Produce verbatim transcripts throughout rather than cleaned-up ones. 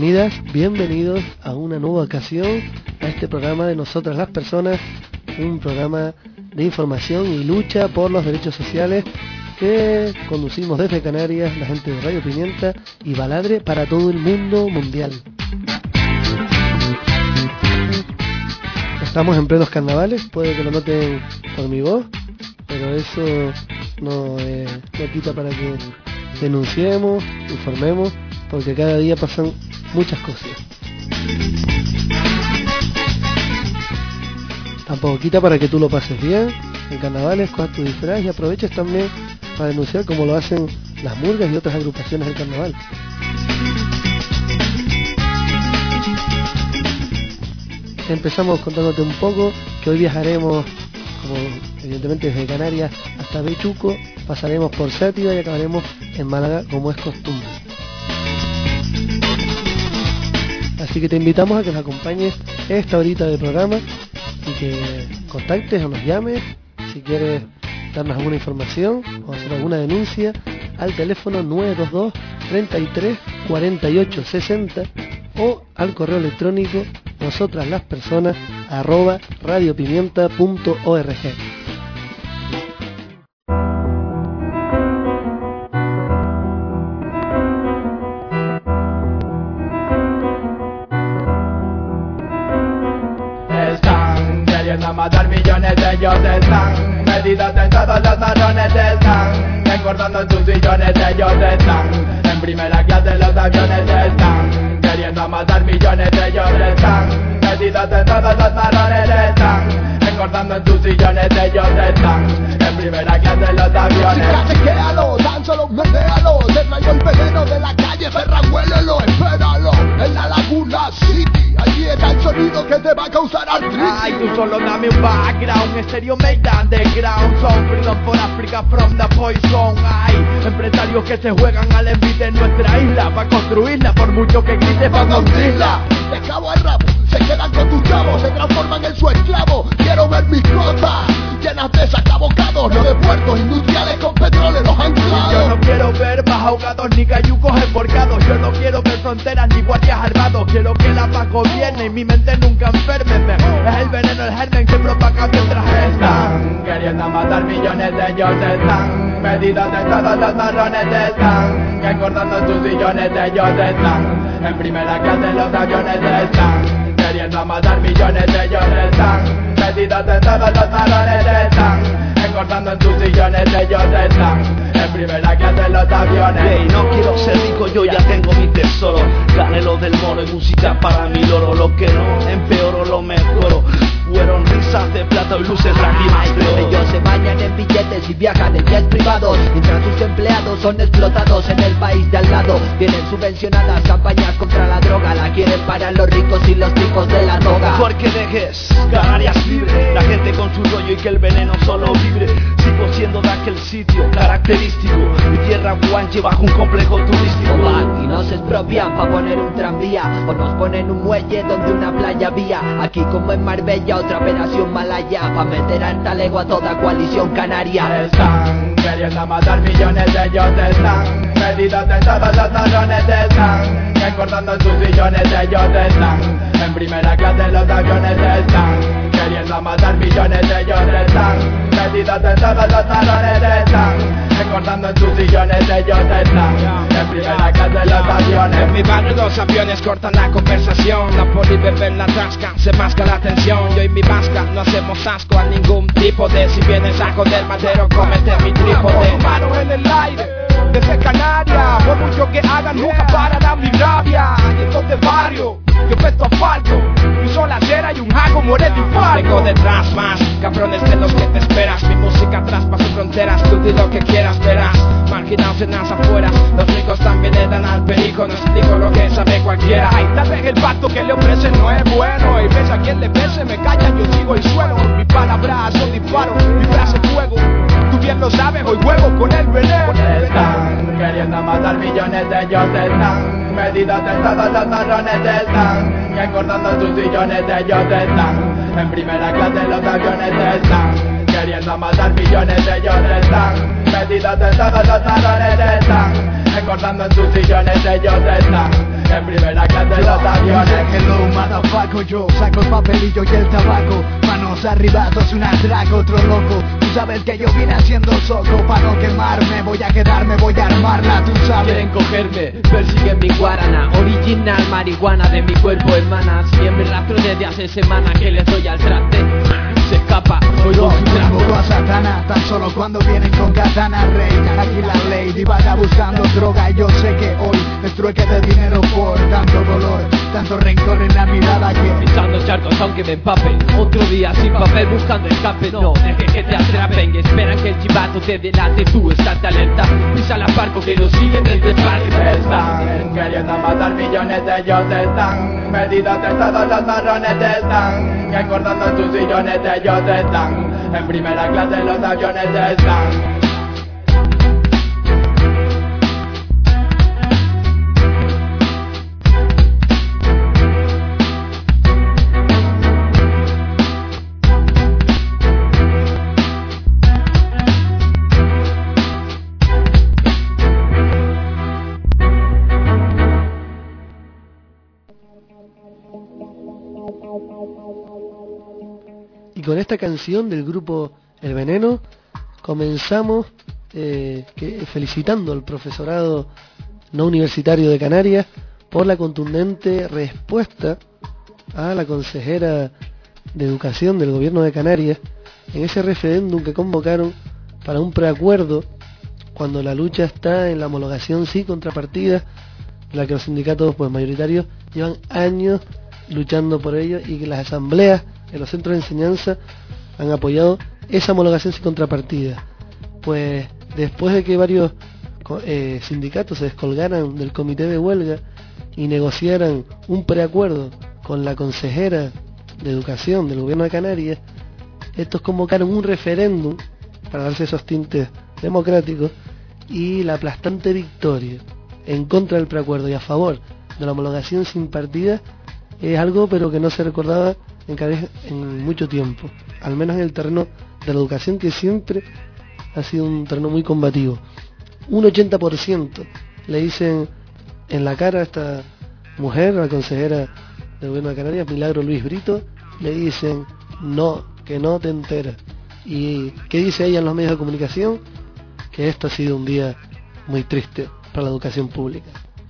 Bienvenidas, bienvenidos a una nueva ocasión a este programa de Nosotras las Personas, un programa de información y lucha por los derechos sociales que conducimos desde Canarias, la gente de Radio Pimienta y Baladre para todo el mundo mundial. Estamos en plenos carnavales, puede que lo noten por mi voz, pero eso no, eh, no quita para que denunciemos, informemos, porque cada día pasan muchas cosas. Tampoco quita para que tú lo pases bien en carnavales, cojas tu disfraz y aproveches también para denunciar como lo hacen las murgas y otras agrupaciones del carnaval. Empezamos contándote un poco que hoy viajaremos, como evidentemente desde Canarias hasta Bechuco, pasaremos por Sátiva y acabaremos en Málaga como es costumbre. Así que te invitamos a que nos acompañes esta horita del programa y que contactes o nos llames si quieres darnos alguna información o hacer alguna denuncia al teléfono nueve dos dos, treinta y tres, cuarenta y ocho, sesenta o al correo electrónico nosotras las personas arroba radiopimienta punto org. Están queriendo matar millones de ellos, están metidos en todos los marrones, están engordando en sus sillones, ellos están en primera clase los aviones, están queriendo matar millones de ellos, están metidos en todos los marrones, están engordando en sus sillones, ellos están en primera clase los aviones. Chequéalo, tan solo metéalo, te traigo el veneno de la calle, perra, huélelo, espéralo, en la Laguna City, allí está el sonido que te va a causar artritis. Ay, tú solo dame un background, estéreo made underground, son freedom for Africa from the poison. Ay, empresarios que se juegan al envite en nuestra isla, pa' construirla, por mucho que grite, pa' construirla. De cabo a rabo, se quedan con tus chavos, se transforman en su esclavo. Quiero ver mis cosas llenas de sacabocados, no de puertos industriales con petroleros anclados. Yo no quiero ver más ahogados ni cayucos emborcados, yo no quiero ver fronteras ni guardias armados. Quiero que la paz gobierne y mi mente nunca enferme. Es el veneno, el germen que propaga mientras están queriendo matar millones de ellos, están metidos en todos los marrones, están engordando sus sillones, ellos están en primera clase los aviones, están queriendo matar millones de ellos, están metidos en todos los marrones, están engordando en sus sillones, ellos están en primera clase los aviones. Hey, no quiero ser rico, yo ya tengo mi tesoro. Gané lo del mono y música para mi loro. Lo que no empeoro lo mejoro. Fueron risas de plata y luces lágrimas de oro. Ellos se bañan en billetes y viajan en jets privados, mientras sus empleados son explotados en el país de al lado. Tienen subvencionadas campañas contra la droga, la quieren para los ricos y los tipos de la droga. Porque dejes Canarias libre, la gente con su rollo y que el veneno solo vibre. Sigo siendo de aquel sitio característico, mi tierra guanche bajo un complejo turístico. O van y nos expropian pa' poner un tranvía, o nos ponen un muelle donde una playa vía. Aquí como en Marbella otra operación Malaya, pa' meter a talego a toda coalición canaria. Están queriendo matar millones de ellos, están metidos en todos los marrones, están engordando en sus sillones, ellos están en primera clase los aviones, están queriendo matar millones de ellos, están metidos en todos los marrones, están engordando en sus sillones, ellos están en primera clase los aviones. En mi barrio los aviones cortan la conversación, la poli bebe en la tasca, se masca la tensión. Yo y mi vasca no hacemos asco a ningún tipo de, si vienes a joder madero, cómete mi trípode. Manos en el aire, desde Canarias, por mucho que hagan nunca pararán mi rabia. Y entonces barrio, yo pesto asfalto, piso la acera y un jaco muere de infarto. Vengo detrás más, cabrones de los que te esperas. Mi música traspasa fronteras, tú di lo que quieras, verás. Marginados en las afueras, los ricos también le dan al perico. No explico lo que sabe cualquiera. Ay, tal vez el pacto que le ofrecen no es bueno, y pese a quien le pese, me calla, yo sigo el suelo. Mis palabras son disparos, mi frase fuego. Tú bien lo sabes, hoy juego con el veneno. Están queriendo matar millones de ellos, están metidos en todos los marrones, están engordando sus sillones, ellos están en primera clase los aviones, están queriendo matar millones de ellos, están metidos en todos los marrones, están engordando en sus sillones, ellos están en primera clase los aviones. Hello, motherfucker, yo saco el papelillo y el tabaco. Manos arriba, dos un atraco, otro loco. Tú sabes que yo vine haciendo soco. Pa' no quemarme, voy a quedarme, voy a armarla, tú sabes. Quieren cogerme, persiguen mi guarana. Original marihuana de mi cuerpo emana. Siguen mi rastro desde hace semanas que les doy al traste. Se escapa, oigo su trapo. a Satana, tan solo cuando vienen con katana rey. Aquí la ley divaga buscando droga y yo sé que hoy es trueque de dinero por tanto dolor, tanto rencor en la mirada que pisando charcos aunque me empapen. Otro día sin papel buscando escape. No dejes que te atrapen, esperan que el chivato te delate. Tú estás de alerta, pisa la parco que nos siguen desde el parque. Están queriendo matar millones de ellos, están medidos de todos los marrones, están engordando sus sillones, ellos están en primera clase los aviones, están. Y con esta canción del grupo El Veneno comenzamos eh, que, felicitando al profesorado no universitario de Canarias por la contundente respuesta a la consejera de Educación del Gobierno de Canarias en ese referéndum que convocaron para un preacuerdo cuando la lucha está en la homologación sí contrapartida, la que los sindicatos pues mayoritarios llevan años luchando por ello y que las asambleas en los centros de enseñanza han apoyado esa homologación sin contrapartida. Pues después de que varios eh, sindicatos se descolgaran del comité de huelga y negociaran un preacuerdo con la consejera de Educación del Gobierno de Canarias, estos convocaron un referéndum para darse esos tintes democráticos y la aplastante victoria en contra del preacuerdo y a favor de la homologación sin partida es algo pero que no se recordaba en Canarias en mucho tiempo, al menos en el terreno de la educación, que siempre ha sido un terreno muy combativo. Un ochenta por ciento le dicen en la cara a esta mujer, la consejera del Gobierno de Canarias, Milagro Luis Brito, le dicen no, que no te enteras. ¿Y qué dice ella en los medios de comunicación? Que esto ha sido un día muy triste para la educación pública.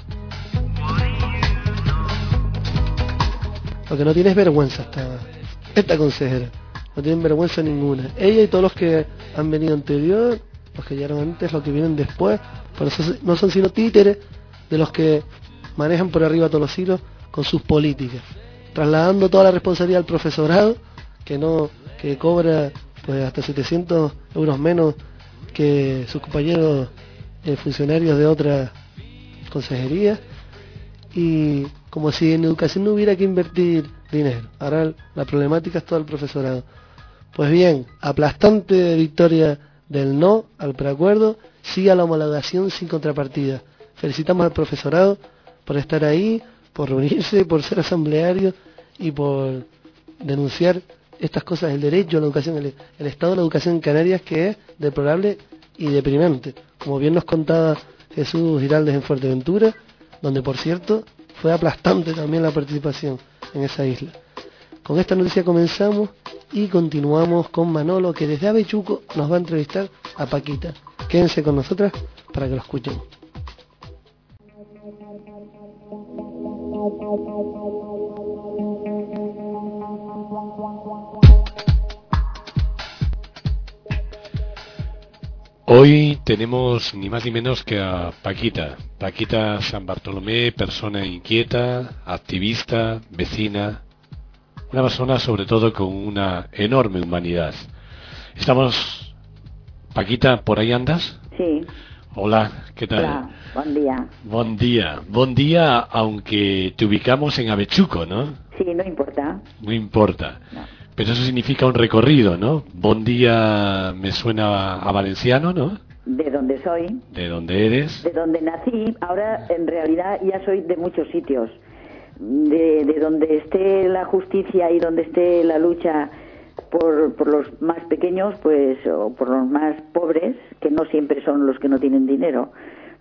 Porque no tienes vergüenza esta, esta consejera, no tienen vergüenza ninguna. Ella y todos los que han venido anterior, los que llegaron antes, los que vienen después, por eso no son sino títeres de los que manejan por arriba todos los hilos con sus políticas, trasladando toda la responsabilidad al profesorado, que no que cobra pues hasta setecientos euros menos que sus compañeros eh, funcionarios de otras consejerías, y como si en educación no hubiera que invertir dinero. Ahora la problemática es todo el profesorado. Pues bien, aplastante victoria del no al preacuerdo, sí a la homologación sin contrapartida. Felicitamos al profesorado por estar ahí, por reunirse, por ser asambleario y por denunciar estas cosas, el derecho a la educación, el, el estado de la educación en Canarias, que es deplorable y deprimente, como bien nos contaba Jesús Giraldes en Fuerteventura, donde por cierto fue aplastante también la participación en esa isla. Con esta noticia comenzamos y continuamos con Manolo, que desde Avechuco nos va a entrevistar a Paquita. Quédense con nosotras para que lo escuchen. Hoy tenemos ni más ni menos que a Paquita, Paquita San Bartolomé, persona inquieta, activista, vecina, una persona sobre todo con una enorme humanidad. Estamos, Paquita, ¿por ahí andas? Sí. Hola, ¿qué tal? Hola, buen día. Buen día, buen día, aunque te ubicamos en Avechuco, ¿no? Sí, no importa. No importa. No. Pero eso significa un recorrido, ¿no? Bon día me suena a valenciano, ¿no? De donde soy. ¿De dónde eres? De donde nací. Ahora, en realidad, ya soy de muchos sitios. De, de donde esté la justicia y donde esté la lucha por, por los más pequeños, pues, o por los más pobres, que no siempre son los que no tienen dinero.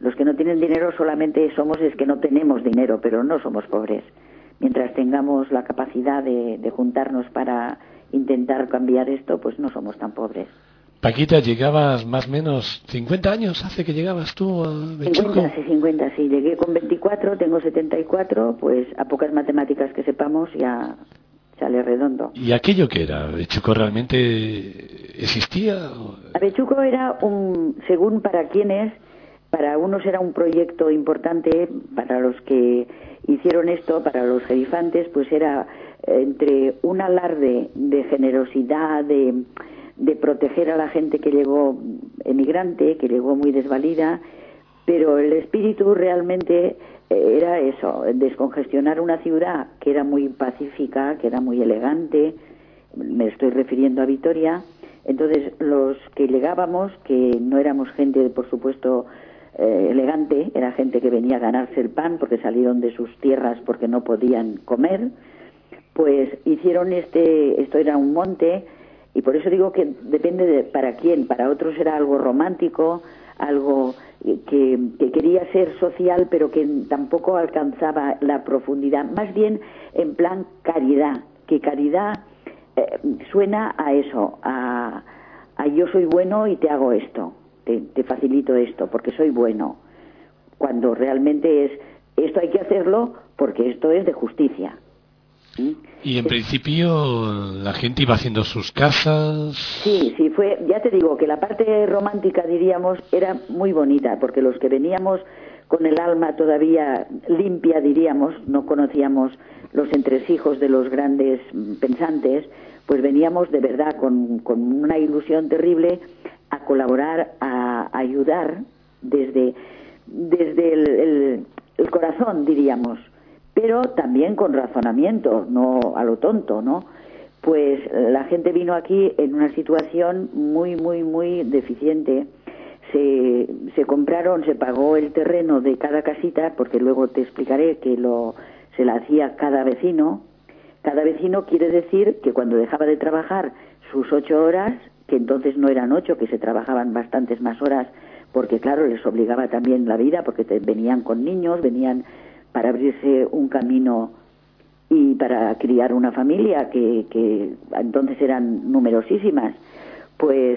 Los que no tienen dinero solamente somos es que no tenemos dinero, pero no somos pobres. Mientras tengamos la capacidad de, de juntarnos para intentar cambiar esto, pues no somos tan pobres. Paquita, llegabas más o menos cincuenta años, hace que llegabas tú a Bechuco. cincuenta, sí, cincuenta, sí. Llegué con veinticuatro, tengo setenta y cuatro, pues a pocas matemáticas que sepamos ya sale redondo. ¿Y aquello qué era? ¿Bechuco realmente existía? Bechuco era un, según para quienes, para unos era un proyecto importante, para los que hicieron esto, para los gerifantes, pues era entre un alarde de generosidad, de... de proteger a la gente que llegó emigrante, que llegó muy desvalida, pero el espíritu realmente era eso, descongestionar una ciudad que era muy pacífica, que era muy elegante, me estoy refiriendo a Vitoria. Entonces los que llegábamos, que no éramos gente, por supuesto, eh, elegante, era gente que venía a ganarse el pan porque salieron de sus tierras porque no podían comer, pues hicieron este, esto era un monte. Y por eso digo que depende de para quién. Para otros era algo romántico, algo que, que quería ser social, pero que tampoco alcanzaba la profundidad. Más bien en plan caridad, que caridad eh, suena a eso, a, a yo soy bueno y te hago esto, te, te facilito esto, porque soy bueno. Cuando realmente es, esto hay que hacerlo porque esto es de justicia. Y en principio la gente iba haciendo sus casas. Sí, sí, fue, ya te digo que la parte romántica, diríamos, era muy bonita, porque los que veníamos con el alma todavía limpia, diríamos, no conocíamos los entresijos de los grandes pensantes, pues veníamos de verdad con, con una ilusión terrible a colaborar, a ayudar desde, desde el, el, el corazón, diríamos, pero también con razonamiento, no a lo tonto, ¿no? Pues la gente vino aquí en una situación muy, muy, muy deficiente. Se, se compraron, se pagó el terreno de cada casita, porque luego te explicaré que lo se la hacía cada vecino. Cada vecino quiere decir que cuando dejaba de trabajar sus ocho horas, que entonces no eran ocho, que se trabajaban bastantes más horas, porque claro, les obligaba también la vida, porque te, venían con niños, venían para abrirse un camino y para criar una familia que, que entonces eran numerosísimas, pues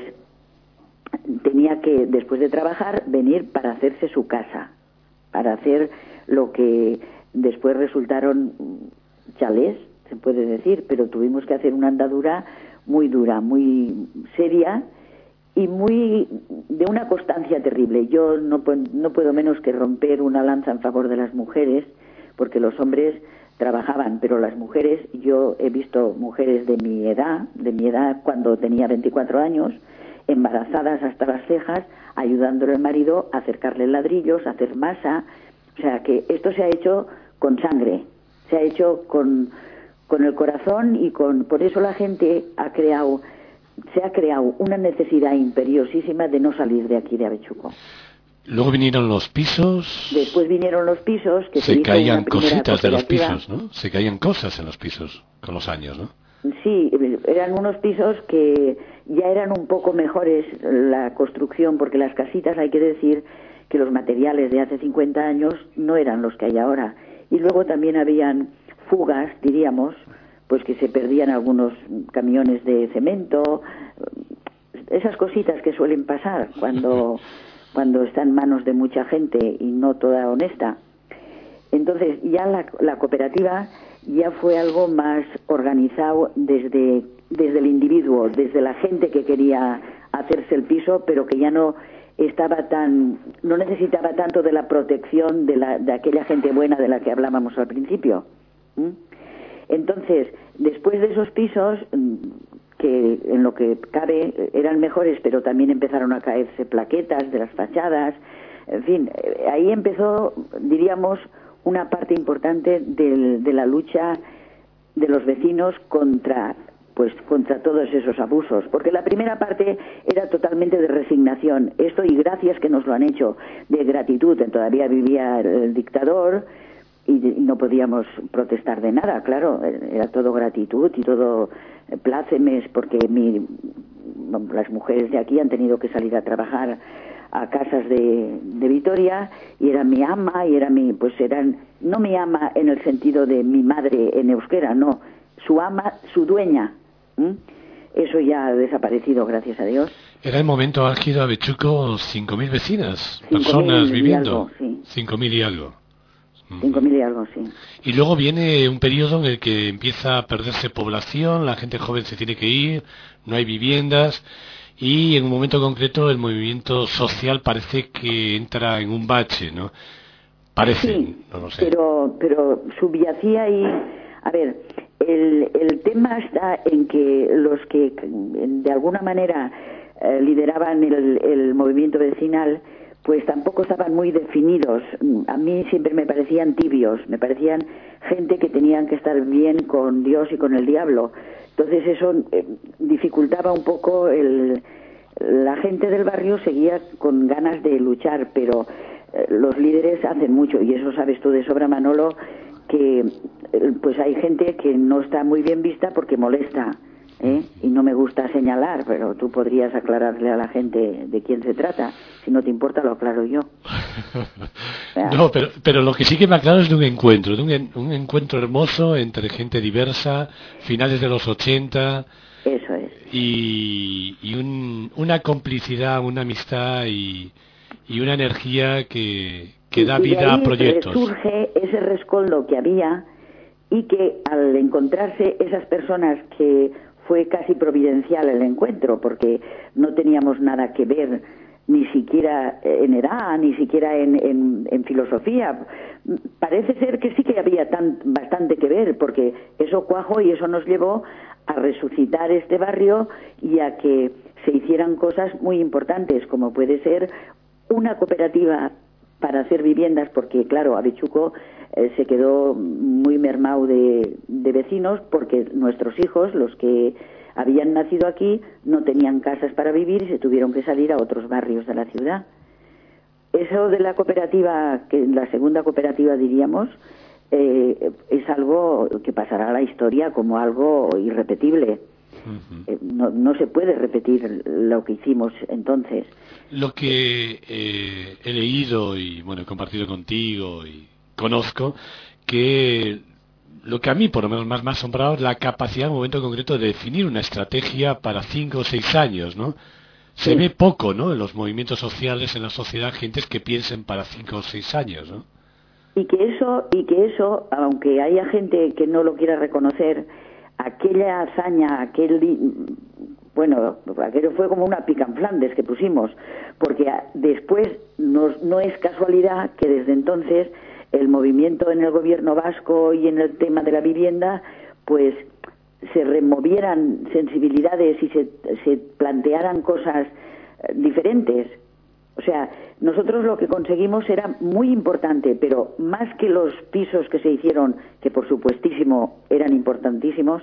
tenía que, después de trabajar, venir para hacerse su casa, para hacer lo que después resultaron chalés, se puede decir, pero tuvimos que hacer una andadura muy dura, muy seria y muy de una constancia terrible. Yo no, no puedo menos que romper una lanza en favor de las mujeres, porque los hombres trabajaban, pero las mujeres, yo he visto mujeres de mi edad, de mi edad cuando tenía veinticuatro años, embarazadas hasta las cejas, ayudándole al marido a acercarle ladrillos, a hacer masa. O sea que esto se ha hecho con sangre, se ha hecho con, con el corazón, y con por eso la gente ha creado se ha creado una necesidad imperiosísima de no salir de aquí de Avechuco. Luego vinieron los pisos. Después vinieron los pisos, que se, se hizo caían una primera cositas de los cooperativa. pisos, ¿no? Se caían cosas en los pisos con los años, ¿no? Sí, eran unos pisos que ya eran un poco mejores la construcción, porque las casitas, hay que decir que los materiales de hace cincuenta años no eran los que hay ahora. Y luego también habían fugas, diríamos, pues que se perdían algunos camiones de cemento, esas cositas que suelen pasar cuando, cuando está en manos de mucha gente y no toda honesta. Entonces ya la, la cooperativa ya fue algo más organizado desde, desde el individuo, desde la gente que quería hacerse el piso, pero que ya no estaba tan, no necesitaba tanto de la protección de, la, de aquella gente buena de la que hablábamos al principio. ¿Mm? Entonces, después de esos pisos, que en lo que cabe eran mejores, pero también empezaron a caerse plaquetas de las fachadas, en fin, ahí empezó, diríamos, una parte importante del, de la lucha de los vecinos contra, pues, contra todos esos abusos, porque la primera parte era totalmente de resignación, esto y gracias que nos lo han hecho, de gratitud. Todavía vivía el dictador y no podíamos protestar de nada, claro, era todo gratitud y todo plácemes, porque mi, las mujeres de aquí han tenido que salir a trabajar a casas de, de Vitoria y era mi ama y era mi, pues eran, no mi ama en el sentido de mi madre en euskera, no, su ama, su dueña. ¿Mm? Eso ya ha desaparecido, gracias a Dios. Era el momento álgido, Abetxuko, cinco mil vecinas, personas viviendo, cinco mil y algo. Cinco mil y algo, sí. Y luego viene un periodo en el que empieza a perderse población, la gente joven se tiene que ir, no hay viviendas, y en un momento concreto el movimiento social parece que entra en un bache, ¿no? Parece, sí, no lo sé. Pero, pero subyacía ahí, a ver, el, el tema está en que los que de alguna manera eh, lideraban el, el movimiento vecinal, pues tampoco estaban muy definidos. A mí siempre me parecían tibios, me parecían gente que tenían que estar bien con Dios y con el diablo. Entonces eso eh, dificultaba un poco el... La gente del barrio seguía con ganas de luchar, pero eh, los líderes hacen mucho, y eso sabes tú de sobra, Manolo, que eh, pues hay gente que no está muy bien vista porque molesta, ¿eh? Y no me gusta señalar, pero tú podrías aclararle a la gente de quién se trata. Si no te importa, lo aclaro yo. No, pero, pero lo que sí que me aclaro es de un encuentro, de un, un encuentro hermoso entre gente diversa, finales de los ochenta. Eso es. Y, y un, una complicidad, una amistad y, y una energía que, que da vida a proyectos. Surge ese rescoldo que había y que al encontrarse esas personas, que fue casi providencial el encuentro, porque no teníamos nada que ver ni siquiera en edad, ni siquiera en, en, en filosofía. Parece ser que sí que había tan, bastante que ver, porque eso cuajó y eso nos llevó a resucitar este barrio y a que se hicieran cosas muy importantes, como puede ser una cooperativa para hacer viviendas, porque claro, Abetxuko eh, se quedó muy mermado de, de vecinos, porque nuestros hijos, los que habían nacido aquí, no tenían casas para vivir y se tuvieron que salir a otros barrios de la ciudad. Eso de la cooperativa, que la segunda cooperativa diríamos, eh, es algo que pasará a la historia como algo irrepetible. Uh-huh. eh, no, no se puede repetir lo que hicimos entonces. Lo que eh, he leído y bueno he compartido contigo y conozco, que lo que a mí por lo menos más me ha asombrado es la capacidad en un momento concreto de definir una estrategia para cinco o seis años, ¿no? Se sí. ve poco, ¿no? En los movimientos sociales, en la sociedad, gentes que piensen para cinco o seis años, ¿no? Y que eso, y que eso, aunque haya gente que no lo quiera reconocer, aquella hazaña, aquel, bueno, aquello fue como una pica en Flandes que pusimos, porque después no, no es casualidad que desde entonces el movimiento en el gobierno vasco y en el tema de la vivienda, pues se removieran sensibilidades y se, se plantearan cosas diferentes. O sea, nosotros lo que conseguimos era muy importante, pero más que los pisos que se hicieron, que por supuestísimo eran importantísimos,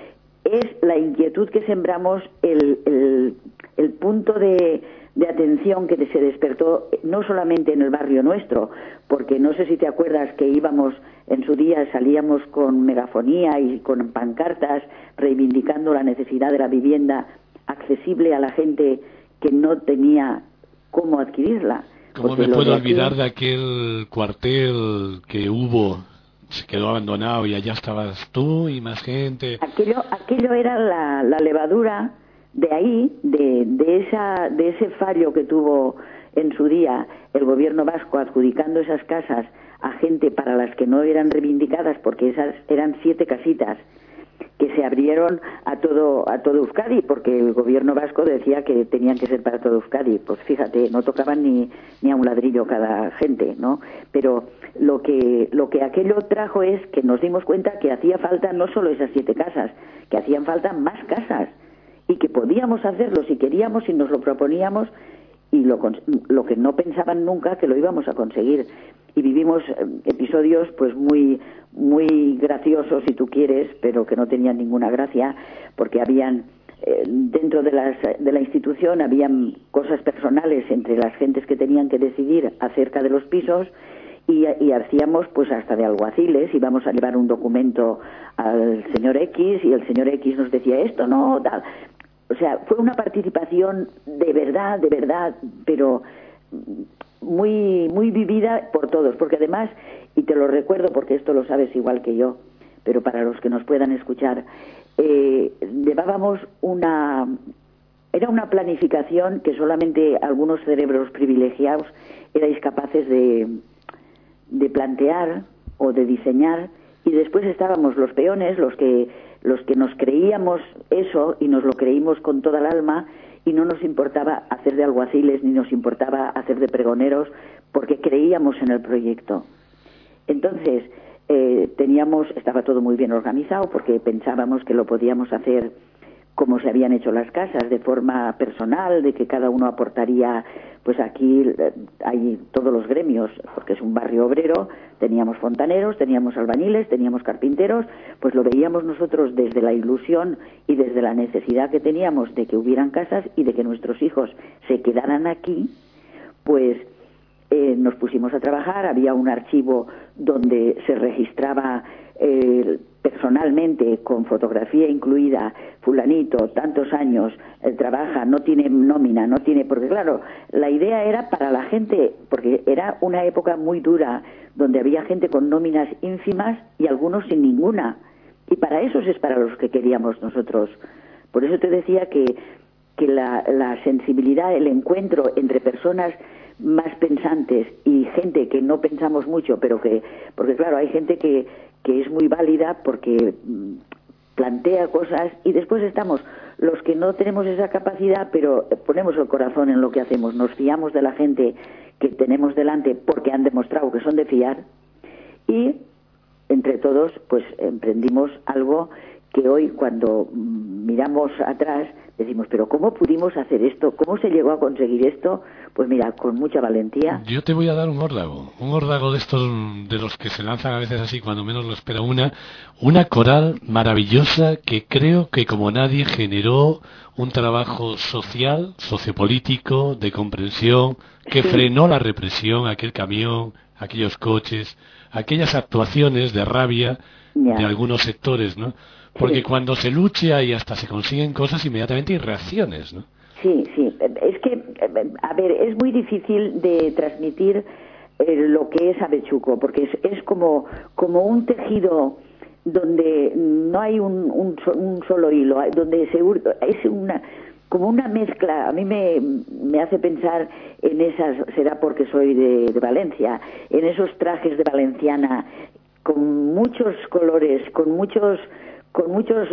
es la inquietud que sembramos, el, el, el punto de, de atención que se despertó no solamente en el barrio nuestro, porque no sé si te acuerdas que íbamos, en su día salíamos con megafonía y con pancartas reivindicando la necesidad de la vivienda accesible a la gente que no tenía cómo adquirirla. ¿Cómo me puedo olvidar de aquel cuartel que hubo, se quedó abandonado y allá estabas tú y más gente? Aquello, aquello era la, la levadura de ahí, de, de, esa, de ese fallo que tuvo en su día el gobierno vasco adjudicando esas casas a gente para las que no eran reivindicadas, porque esas eran siete casitas que se abrieron a todo a todo Euskadi, porque el gobierno vasco decía que tenían que ser para todo Euskadi. Pues fíjate, no tocaban ni ni a un ladrillo cada gente, ¿no? Pero lo que lo que aquello trajo es que nos dimos cuenta que hacía falta no solo esas siete casas, que hacían falta más casas y que podíamos hacerlo si queríamos, si nos lo proponíamos, y lo, lo que no pensaban nunca que lo íbamos a conseguir. Y vivimos episodios pues muy muy graciosos, si tú quieres, pero que no tenían ninguna gracia, porque habían eh, dentro de las de la institución habían cosas personales entre las gentes que tenían que decidir acerca de los pisos, y, y hacíamos pues hasta de alguaciles, íbamos a llevar un documento al señor X y el señor X nos decía esto no tal. O sea, fue una participación de verdad, de verdad, pero muy, muy vivida por todos, porque además, y te lo recuerdo porque esto lo sabes igual que yo, pero para los que nos puedan escuchar, eh, llevábamos una... Era una planificación que solamente algunos cerebros privilegiados erais capaces de, de plantear o de diseñar, y después estábamos los peones, los que, los que nos creíamos eso y nos lo creímos con toda el alma, y no nos importaba hacer de alguaciles ni nos importaba hacer de pregoneros porque creíamos en el proyecto. Entonces, eh, teníamos, estaba todo muy bien organizado porque pensábamos que lo podíamos hacer como se habían hecho las casas, de forma personal, de que cada uno aportaría, pues aquí eh, hay todos los gremios, porque es un barrio obrero, teníamos fontaneros, teníamos albañiles, teníamos carpinteros, pues lo veíamos nosotros desde la ilusión y desde la necesidad que teníamos de que hubieran casas y de que nuestros hijos se quedaran aquí, pues eh, nos pusimos a trabajar, había un archivo donde se registraba eh, personalmente, con fotografía incluida, fulanito, tantos años, eh, trabaja, no tiene nómina, no tiene... Porque claro, la idea era para la gente, porque era una época muy dura, donde había gente con nóminas ínfimas y algunos sin ninguna. Y para esos es para los que queríamos nosotros. Por eso te decía que, que la, la sensibilidad, el encuentro entre personas más pensantes y gente que no pensamos mucho, pero que... Porque claro, hay gente que... que es muy válida porque plantea cosas, y después estamos los que no tenemos esa capacidad, pero ponemos el corazón en lo que hacemos, nos fiamos de la gente que tenemos delante porque han demostrado que son de fiar, y entre todos pues emprendimos algo que hoy, cuando miramos atrás, decimos, pero ¿cómo pudimos hacer esto? ¿Cómo se llegó a conseguir esto? Pues mira, con mucha valentía. Yo te voy a dar un órdago, un órdago de estos, de los que se lanzan a veces así cuando menos lo espera una, una coral maravillosa que creo que como nadie generó un trabajo social, sociopolítico, de comprensión, que sí. Frenó la represión, aquel camión, aquellos coches, aquellas actuaciones de rabia ya. De algunos sectores, ¿no? Porque sí. Cuando se lucha y hasta se consiguen cosas, inmediatamente hay reacciones, ¿no? Sí, sí. Es que, a ver, es muy difícil de transmitir eh, lo que es Avechuco, porque es, es como, como un tejido donde no hay un, un, un solo hilo, donde se, es una, como una mezcla. A mí me, me hace pensar en esas, será porque soy de, de Valencia, en esos trajes de valenciana con muchos colores, con muchos, con muchos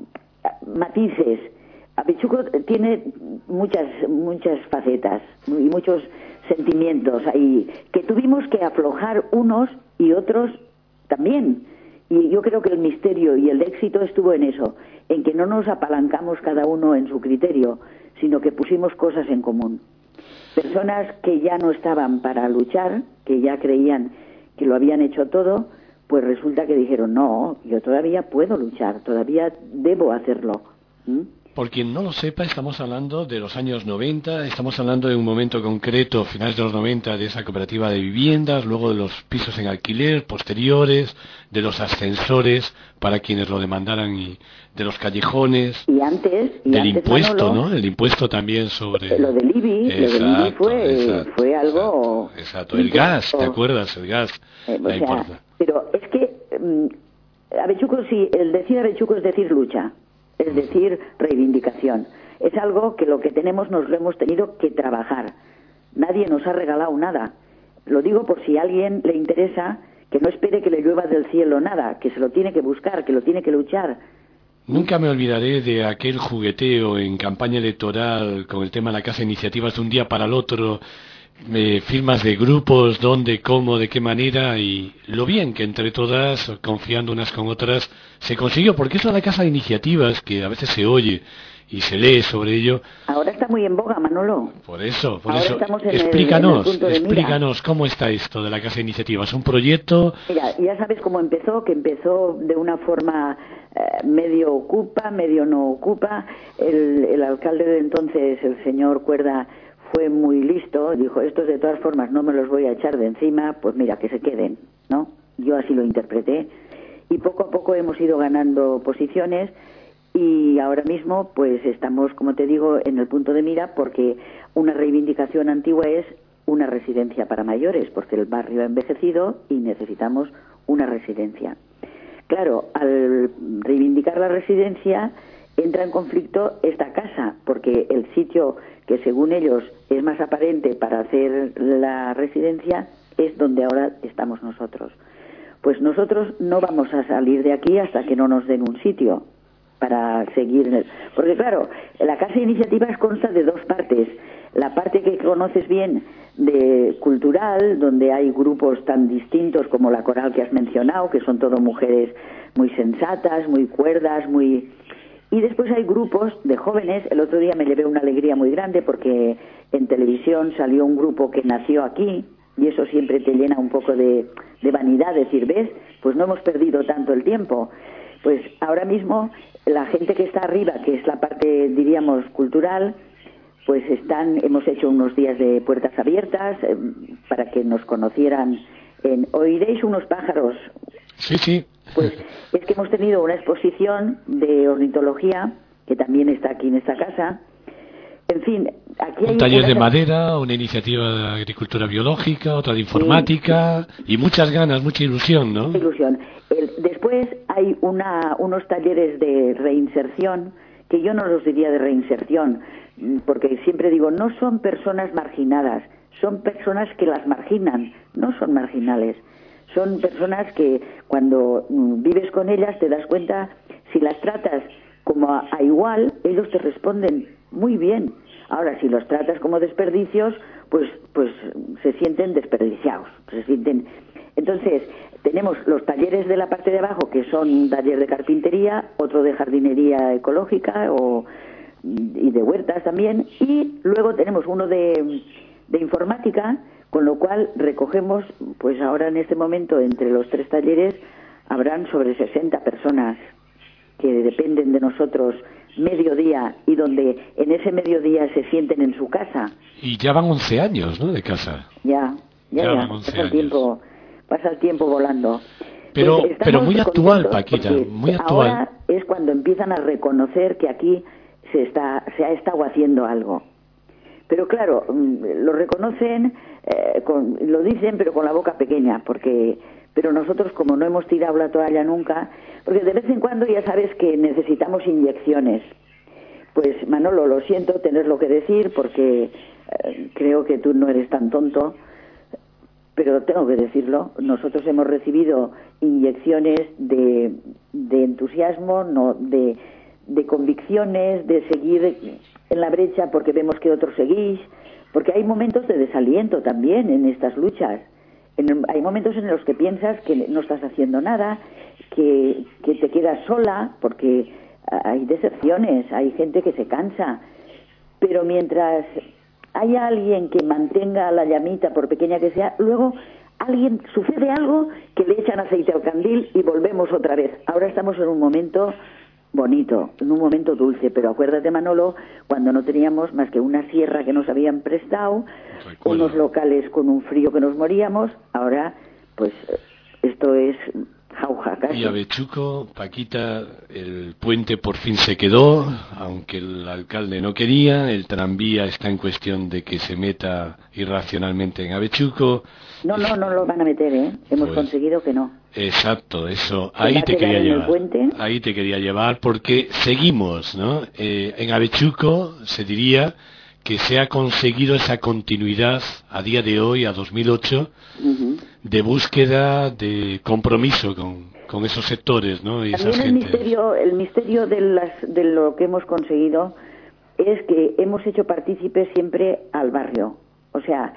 matices. Avechuco tiene muchas muchas facetas y muchos sentimientos ahí que tuvimos que aflojar unos y otros también. Y yo creo que el misterio y el éxito estuvo en eso, en que no nos apalancamos cada uno en su criterio, sino que pusimos cosas en común. Personas que ya no estaban para luchar, que ya creían que lo habían hecho todo, pues resulta que dijeron, no, yo todavía puedo luchar, todavía debo hacerlo. ¿Mm? Por quien no lo sepa, estamos hablando de los años noventa, estamos hablando de un momento concreto, finales de los noventa, de esa cooperativa de viviendas, luego de los pisos en alquiler, posteriores, de los ascensores, para quienes lo demandaran, y de los callejones, y antes, y del antes impuesto, Manolo, ¿no? El impuesto también sobre... Lo del I B I, exacto, lo del I B I fue, exacto, fue algo... Exacto, exacto. El gas, ¿te acuerdas? El gas, eh, la o sea, importa. Pero es que um, Avechuco, sí, el decir Avechuco es decir lucha, es decir reivindicación. Es algo que lo que tenemos nos lo hemos tenido que trabajar. Nadie nos ha regalado nada. Lo digo por si a alguien le interesa, que no espere que le llueva del cielo nada, que se lo tiene que buscar, que lo tiene que luchar. Nunca me olvidaré de aquel jugueteo en campaña electoral con el tema de la Casa de Iniciativas de un día para el otro, eh, firmas de grupos, dónde, cómo, de qué manera, y lo bien que entre todas, confiando unas con otras, se consiguió, porque eso de la Casa de Iniciativas, que a veces se oye y se lee sobre ello. Ahora está muy en boga, Manolo. Por eso, por Ahora eso. Estamos en explícanos, el, en el punto de explícanos mira. Cómo está esto de la Casa de Iniciativas. ¿Un proyecto? Mira, ya sabes cómo empezó, que empezó de una forma eh, medio ocupa, medio no ocupa. El, el alcalde de entonces, el señor Cuerda, fue muy listo, dijo, estos de todas formas no me los voy a echar de encima, pues mira, que se queden, ¿no? Yo así lo interpreté. Y poco a poco hemos ido ganando posiciones. Y ahora mismo, pues estamos, como te digo, en el punto de mira, porque una reivindicación antigua es una residencia para mayores, porque el barrio ha envejecido y necesitamos una residencia. Claro, al reivindicar la residencia entra en conflicto esta casa, porque el sitio que según ellos es más aparente para hacer la residencia es donde ahora estamos nosotros. Pues nosotros no vamos a salir de aquí hasta que no nos den un sitio para seguir. Porque claro, la Casa de Iniciativas consta de dos partes. La parte que conoces bien de cultural, donde hay grupos tan distintos como la coral que has mencionado, que son todo mujeres muy sensatas, muy cuerdas, muy... Y después hay grupos de jóvenes. El otro día me llevé una alegría muy grande porque en televisión salió un grupo que nació aquí, y eso siempre te llena un poco de, de vanidad, decir, ¿ves? Pues no hemos perdido tanto el tiempo. Pues ahora mismo la gente que está arriba, que es la parte, diríamos, cultural, pues están, hemos hecho unos días de puertas abiertas eh, para que nos conocieran. En, oiréis unos pájaros. Sí, sí. Pues es que hemos tenido una exposición de ornitología, que también está aquí en esta casa. En fin, aquí hay... Un taller de madera, una iniciativa de agricultura biológica, otra de informática, sí. Y muchas ganas, mucha ilusión, ¿no? Mucha ilusión. El, después hay una, unos talleres de reinserción, que yo no los diría de reinserción, porque siempre digo, no son personas marginadas, son personas que las marginan, no son marginales. Son personas que cuando vives con ellas te das cuenta, si las tratas como a, a igual, ellos te responden muy bien. Ahora, si los tratas como desperdicios, pues pues se sienten desperdiciados, se sienten... Entonces, tenemos los talleres de la parte de abajo, que son un taller de carpintería, otro de jardinería ecológica o, y de huertas también, y luego tenemos uno de, de informática, con lo cual recogemos, pues ahora en este momento, entre los tres talleres, habrán sobre sesenta personas que dependen de nosotros mediodía y donde en ese mediodía se sienten en su casa. Y ya van once años, ¿no?, de casa. Ya, ya, ya, ya. Pasa el tiempo, pasa el tiempo volando. Pero, pues pero muy actual, Paquita, muy actual. Ahora es cuando empiezan a reconocer que aquí se está, se ha estado haciendo algo. Pero claro, lo reconocen, eh, con, lo dicen, pero con la boca pequeña, porque... Pero nosotros, como no hemos tirado la toalla nunca, porque de vez en cuando ya sabes que necesitamos inyecciones. Pues Manolo, lo siento tenerlo que decir, porque eh, creo que tú no eres tan tonto, pero tengo que decirlo. Nosotros hemos recibido inyecciones de, de entusiasmo, no, de, de convicciones, de seguir en la brecha porque vemos que otros seguís, porque hay momentos de desaliento también en estas luchas. En, hay momentos en los que piensas que no estás haciendo nada, que, que te quedas sola, porque hay deserciones, hay gente que se cansa, pero mientras haya alguien que mantenga la llamita, por pequeña que sea, luego alguien sucede algo que le echan aceite al candil y volvemos otra vez. Ahora estamos en un momento bonito, en un momento dulce, pero acuérdate, Manolo, cuando no teníamos más que una sierra que nos habían prestado, Recuerdo. unos locales con un frío que nos moríamos, ahora pues esto es jauja casi. Y Avechuco, Paquita, el puente por fin se quedó, aunque el alcalde no quería, el tranvía está en cuestión de que se meta irracionalmente en Avechuco. No, no, no lo van a meter, ¿eh? Hemos pues, conseguido que no. Exacto, eso, ahí te quería llevar, ahí te quería llevar, porque seguimos, ¿no? Eh, en Avechuco se diría que se ha conseguido esa continuidad a día de hoy, a dos mil ocho, uh-huh. de búsqueda, de compromiso con, con esos sectores, ¿no? Y También esa el gente. misterio, el misterio de, las, de lo que hemos conseguido es que hemos hecho partícipe siempre al barrio, o sea...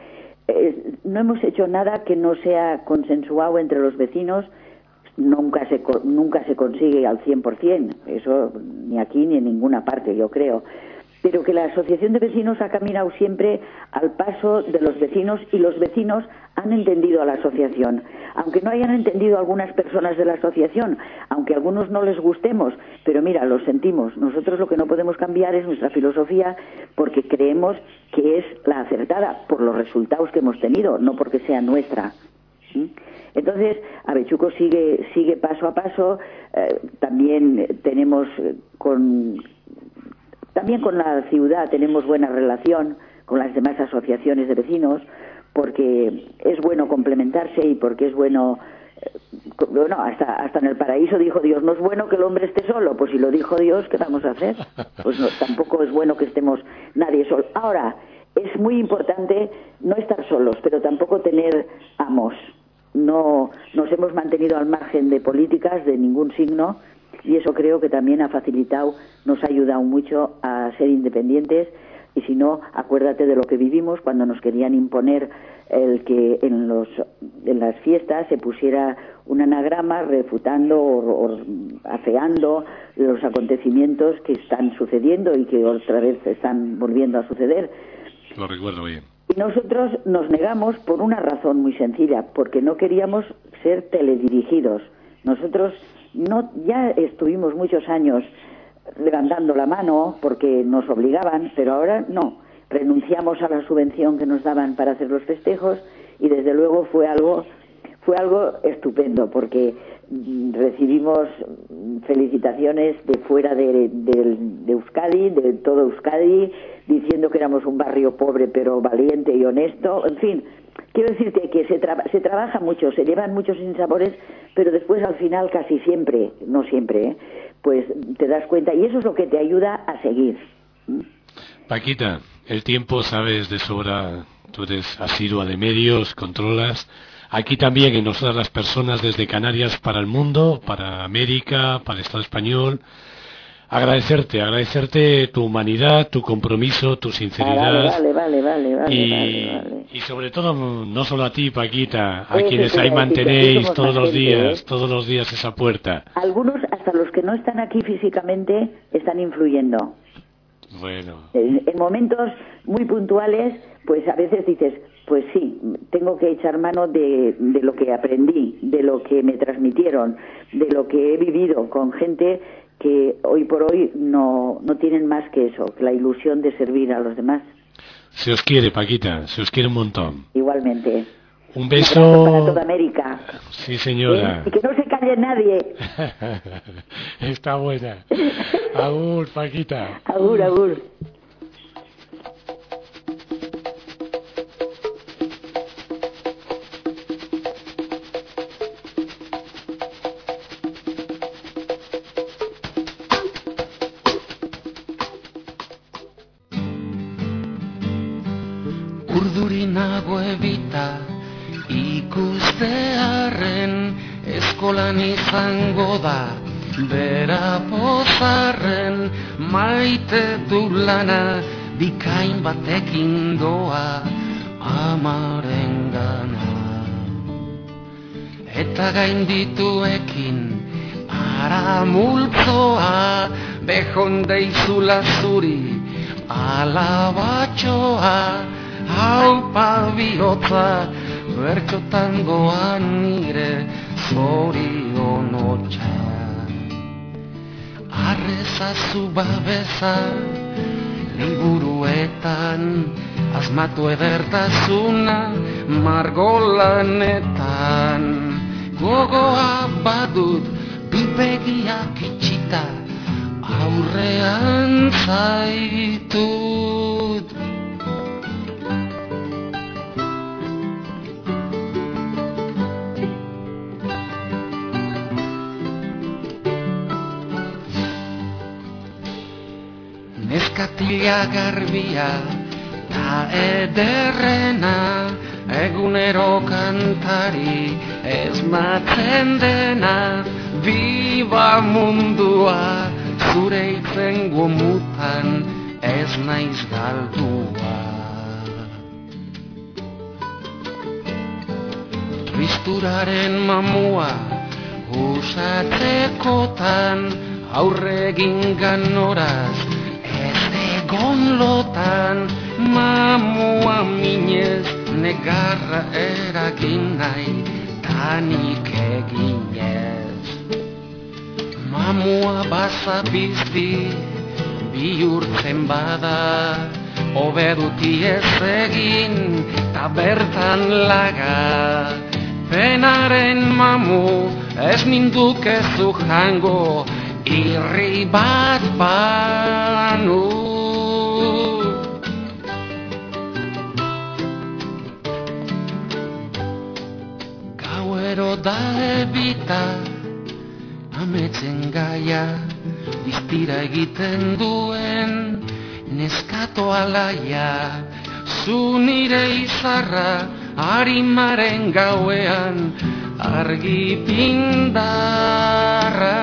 no hemos hecho nada que no sea consensuado entre los vecinos. Nunca se nunca se consigue al cien por ciento, eso ni aquí ni en ninguna parte, yo creo, pero que la asociación de vecinos ha caminado siempre al paso de los vecinos y los vecinos han entendido a la asociación, aunque no hayan entendido algunas personas de la asociación, aunque a algunos no les gustemos, pero mira, lo sentimos. Nosotros lo que no podemos cambiar es nuestra filosofía, porque creemos que es la acertada por los resultados que hemos tenido, no porque sea nuestra. ¿Sí? Entonces, Avechuco sigue sigue paso a paso. Eh, también tenemos con también con la ciudad tenemos buena relación con las demás asociaciones de vecinos, porque es bueno complementarse y porque es bueno... Bueno, hasta, hasta en el paraíso dijo Dios, no es bueno que el hombre esté solo. Pues si lo dijo Dios, ¿qué vamos a hacer? Pues no, tampoco es bueno que estemos nadie solo. Ahora, es muy importante no estar solos, pero tampoco tener amos. No nos hemos mantenido al margen de políticas de ningún signo, y eso creo que también ha facilitado, nos ha ayudado mucho a ser independientes. Y si no, acuérdate de lo que vivimos cuando nos querían imponer el que en los en las fiestas se pusiera un anagrama refutando o, o afeando los acontecimientos que están sucediendo y que otra vez están volviendo a suceder. Lo recuerdo bien. Y nosotros nos negamos por una razón muy sencilla, porque no queríamos ser teledirigidos. Nosotros no ya estuvimos muchos años levantando la mano porque nos obligaban, pero ahora no. Renunciamos a la subvención que nos daban para hacer los festejos y desde luego fue algo fue algo estupendo porque recibimos felicitaciones de fuera de, de, de Euskadi, de todo Euskadi, diciendo que éramos un barrio pobre pero valiente y honesto. En fin, quiero decirte que se, tra- se trabaja mucho, se llevan muchos sinsabores, pero después al final casi siempre, no siempre, ¿eh? Pues te das cuenta y eso es lo que te ayuda a seguir. Paquita, el tiempo sabes de sobra, tú eres asidua de medios, controlas. Aquí también en nosotras las personas desde Canarias para el mundo, para América, para el Estado español. Agradecerte, agradecerte tu humanidad, tu compromiso, tu sinceridad. Ah, vale, vale, vale, vale, y, vale, vale. y sobre todo, no solo a ti, Paquita, a Sí, quienes sí, ahí sí, mantenéis sí, todos los gente, días, ¿eh? todos los días esa puerta. Algunos, hasta los que no están aquí físicamente, están influyendo. Bueno. En, en momentos muy puntuales, pues a veces dices, pues sí, tengo que echar mano de, de lo que aprendí, de lo que me transmitieron, de lo que he vivido con gente que hoy por hoy no, no tienen más que eso, que la ilusión de servir a los demás. Se os quiere, Paquita, se os quiere un montón. Igualmente. Un beso. Un abrazo para toda América. Sí, señora. ¿Eh? Y que no se calle nadie. Está buena. Agur, Paquita. Agur, agur. Urdurinago ebita ikustearen eskolan izango da bera pozarren maite du lana bikain batekin doa amaren gana eta gaindituekin para multzoa behondeizula zuri alabatxoa haupa bihotza bertxotan doan nire zorion hotxa arrezazu babeza liburuetan asmatu edertasuna margolanetan gogoa badut bipegiak itxita aurrean zaitut Neskatila garbia ta ederrena egunero kantari esmatzen dena biba mundua zure itzen gomutan ez naiz galdua tristuraren mamua usatzekotan aurregin ganoraz Gonlotan mamua minez negarra eragin nahi tanik eginez mamua bazapizti bihurtzen bada hobeduti ez egin ta bertan laga penaren mamu ez nindukezu jango irri bat banu gero da ebita ametsen gaia distira egiten duen neskato alaia zu nire izarra arimaren gauean argi pindarra.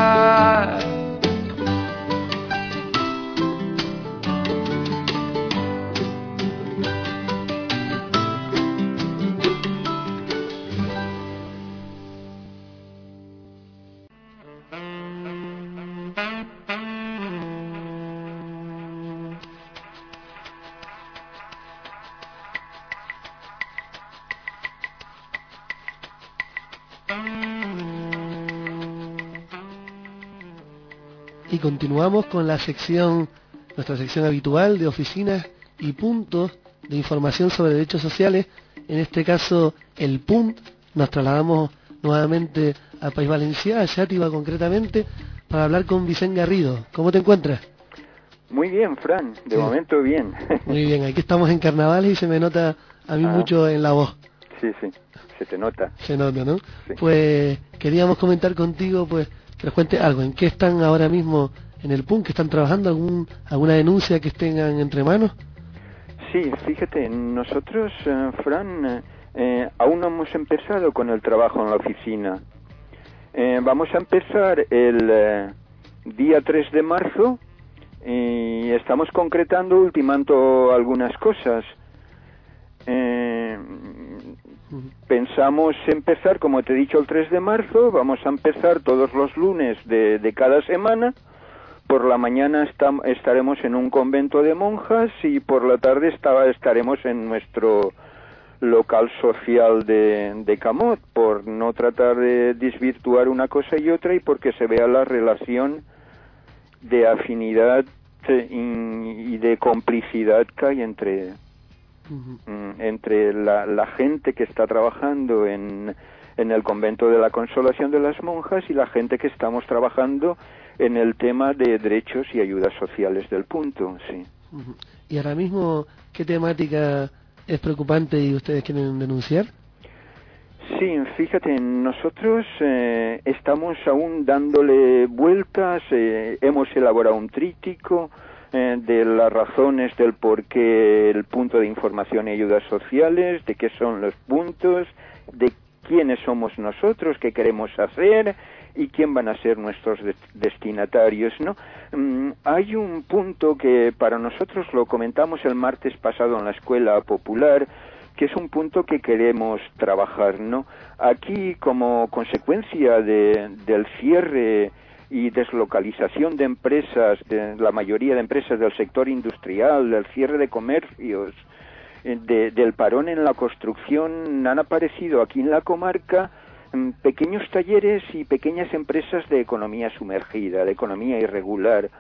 Y continuamos con la sección, nuestra sección habitual de oficinas y puntos de información sobre derechos sociales. En este caso, el P U N T. Nos trasladamos nuevamente al País Valencià, a Xàtiva concretamente, para hablar con Vicent Garrido. ¿Cómo te encuentras? Muy bien, Fran. De sí. momento bien. Muy bien. Aquí estamos en carnavales y se me nota a mí ah. mucho en la voz. Sí, sí. Se te nota. Se nota, ¿no? Sí. Pues queríamos comentar contigo, pues, que nos cuente algo. ¿En qué están ahora mismo en el P U N? ¿Que están trabajando? ¿Algún, ¿Alguna denuncia que tengan entre manos? Sí, fíjate, nosotros, eh, Fran, eh, aún no hemos empezado con el trabajo en la oficina. Eh, vamos a empezar el eh, día tres de marzo y estamos concretando, ultimando algunas cosas. Eh, pensamos empezar, como te he dicho, el tres de marzo. Vamos a empezar todos los lunes de, de cada semana. Por la mañana está, estaremos en un convento de monjas y por la tarde está, estaremos en nuestro local social de, de Camot, por no tratar de desvirtuar una cosa y otra y porque se vea la relación de afinidad y de complicidad que hay entre Uh-huh. entre la, la gente que está trabajando en, en el convento de la Consolación de las Monjas y la gente que estamos trabajando en el tema de derechos y ayudas sociales del punto, sí. Uh-huh. ¿Y ahora mismo qué temática es preocupante y ustedes quieren denunciar? Sí, fíjate, nosotros eh, estamos aún dándole vueltas, eh, hemos elaborado un tríptico Eh, de las razones del por qué el punto de información y ayudas sociales, de qué son los puntos, de quiénes somos nosotros, qué queremos hacer y quién van a ser nuestros de- destinatarios, ¿no? Mm, hay un punto que para nosotros lo comentamos el martes pasado en la Escuela Popular, que es un punto que queremos trabajar, ¿no? Aquí, como consecuencia de, del cierre y deslocalización de empresas, de la mayoría de empresas del sector industrial, del cierre de comercios, de, del parón en la construcción, han aparecido aquí en la comarca mm, pequeños talleres y pequeñas empresas de economía sumergida, de economía irregular.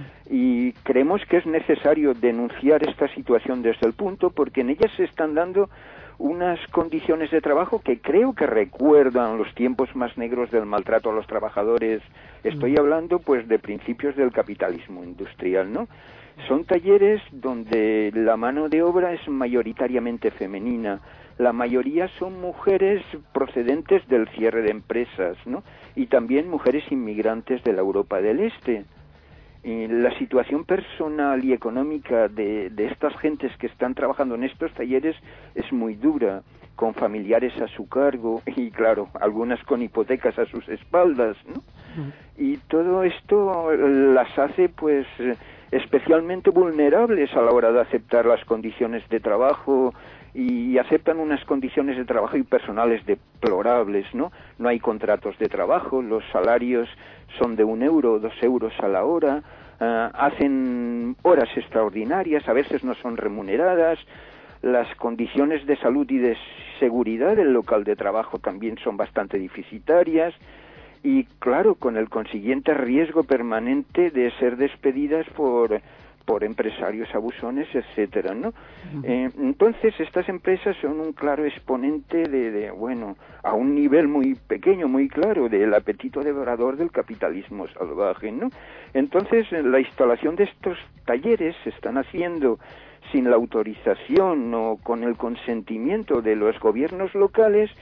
Y creemos que es necesario denunciar esta situación desde el punto porque en ellas se están dando unas condiciones de trabajo que creo que recuerdan los tiempos más negros del maltrato a los trabajadores. Estoy hablando pues de principios del capitalismo industrial, ¿no? Son talleres donde la mano de obra es mayoritariamente femenina. La mayoría son mujeres procedentes del cierre de empresas, ¿no? Y también mujeres inmigrantes de la Europa del Este. Y la situación personal y económica de, de estas gentes que están trabajando en estos talleres es muy dura, con familiares a su cargo y, claro, algunas con hipotecas a sus espaldas, ¿no? Uh-huh. Y todo esto las hace, pues, especialmente vulnerables a la hora de aceptar las condiciones de trabajo y aceptan unas condiciones de trabajo y personales deplorables, ¿no? No hay contratos de trabajo, los salarios son de un euro o dos euros a la hora, uh, hacen horas extraordinarias, a veces no son remuneradas, las condiciones de salud y de seguridad del local de trabajo también son bastante deficitarias y, claro, con el consiguiente riesgo permanente de ser despedidas por por empresarios abusones, etcétera, ¿no? Uh-huh. Eh, entonces, estas empresas son un claro exponente de, de, bueno, a un nivel muy pequeño, muy claro, del apetito devorador del capitalismo salvaje, ¿no? Entonces, la instalación de estos talleres se están haciendo sin la autorización o con el consentimiento de los gobiernos locales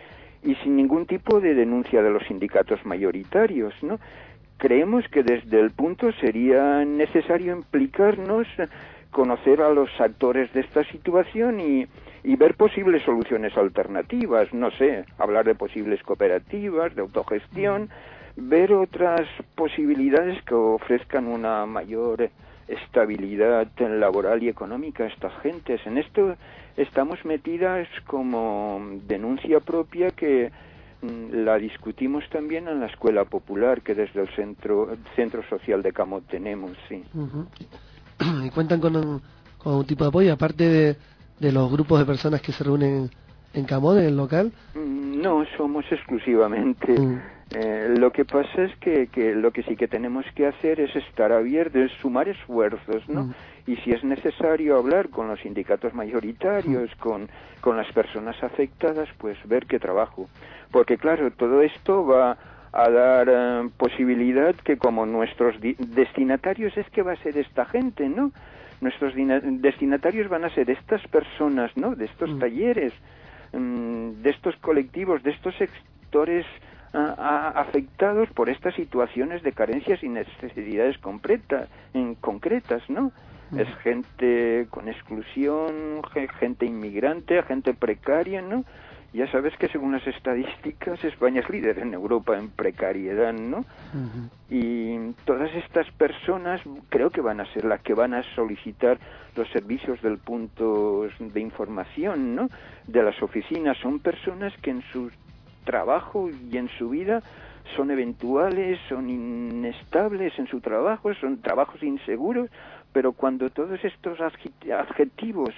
y sin ningún tipo de denuncia de los sindicatos mayoritarios, ¿no? Creemos que desde el punto sería necesario implicarnos, conocer a los actores de esta situación y, y ver posibles soluciones alternativas, no sé, hablar de posibles cooperativas, de autogestión, ver otras posibilidades que ofrezcan una mayor estabilidad laboral y económica a estas gentes. En esto estamos metidas como denuncia propia que la discutimos también en la Escuela Popular que desde el Centro Centro Social de Camot tenemos, sí. Uh-huh. ¿Y cuentan con un, con un tipo de apoyo, aparte de, de los grupos de personas que se reúnen en Camot, en el local? No, somos exclusivamente. Uh-huh. Eh, lo que pasa es que, que lo que sí que tenemos que hacer es estar abiertos, sumar esfuerzos, ¿no? Uh-huh. Y si es necesario hablar con los sindicatos mayoritarios, uh-huh. con, con las personas afectadas, pues ver qué trabajo. Porque claro, todo esto va a dar uh, posibilidad que como nuestros di- destinatarios es que va a ser esta gente, ¿no? Nuestros dina- destinatarios van a ser estas personas, ¿no? De estos uh-huh. talleres, um, de estos colectivos, de estos sectores uh, uh, afectados por estas situaciones de carencias y necesidades concretas, en concretas, ¿no? Uh-huh. Es gente con exclusión, gente inmigrante, gente precaria, ¿no? Ya sabes que según las estadísticas España es líder en Europa en precariedad, ¿no? Uh-huh. Y todas estas personas creo que van a ser las que van a solicitar los servicios del punto de información, ¿no? De las oficinas. Son personas que en su trabajo y en su vida son eventuales, son inestables en su trabajo, son trabajos inseguros, pero cuando todos estos adjetivos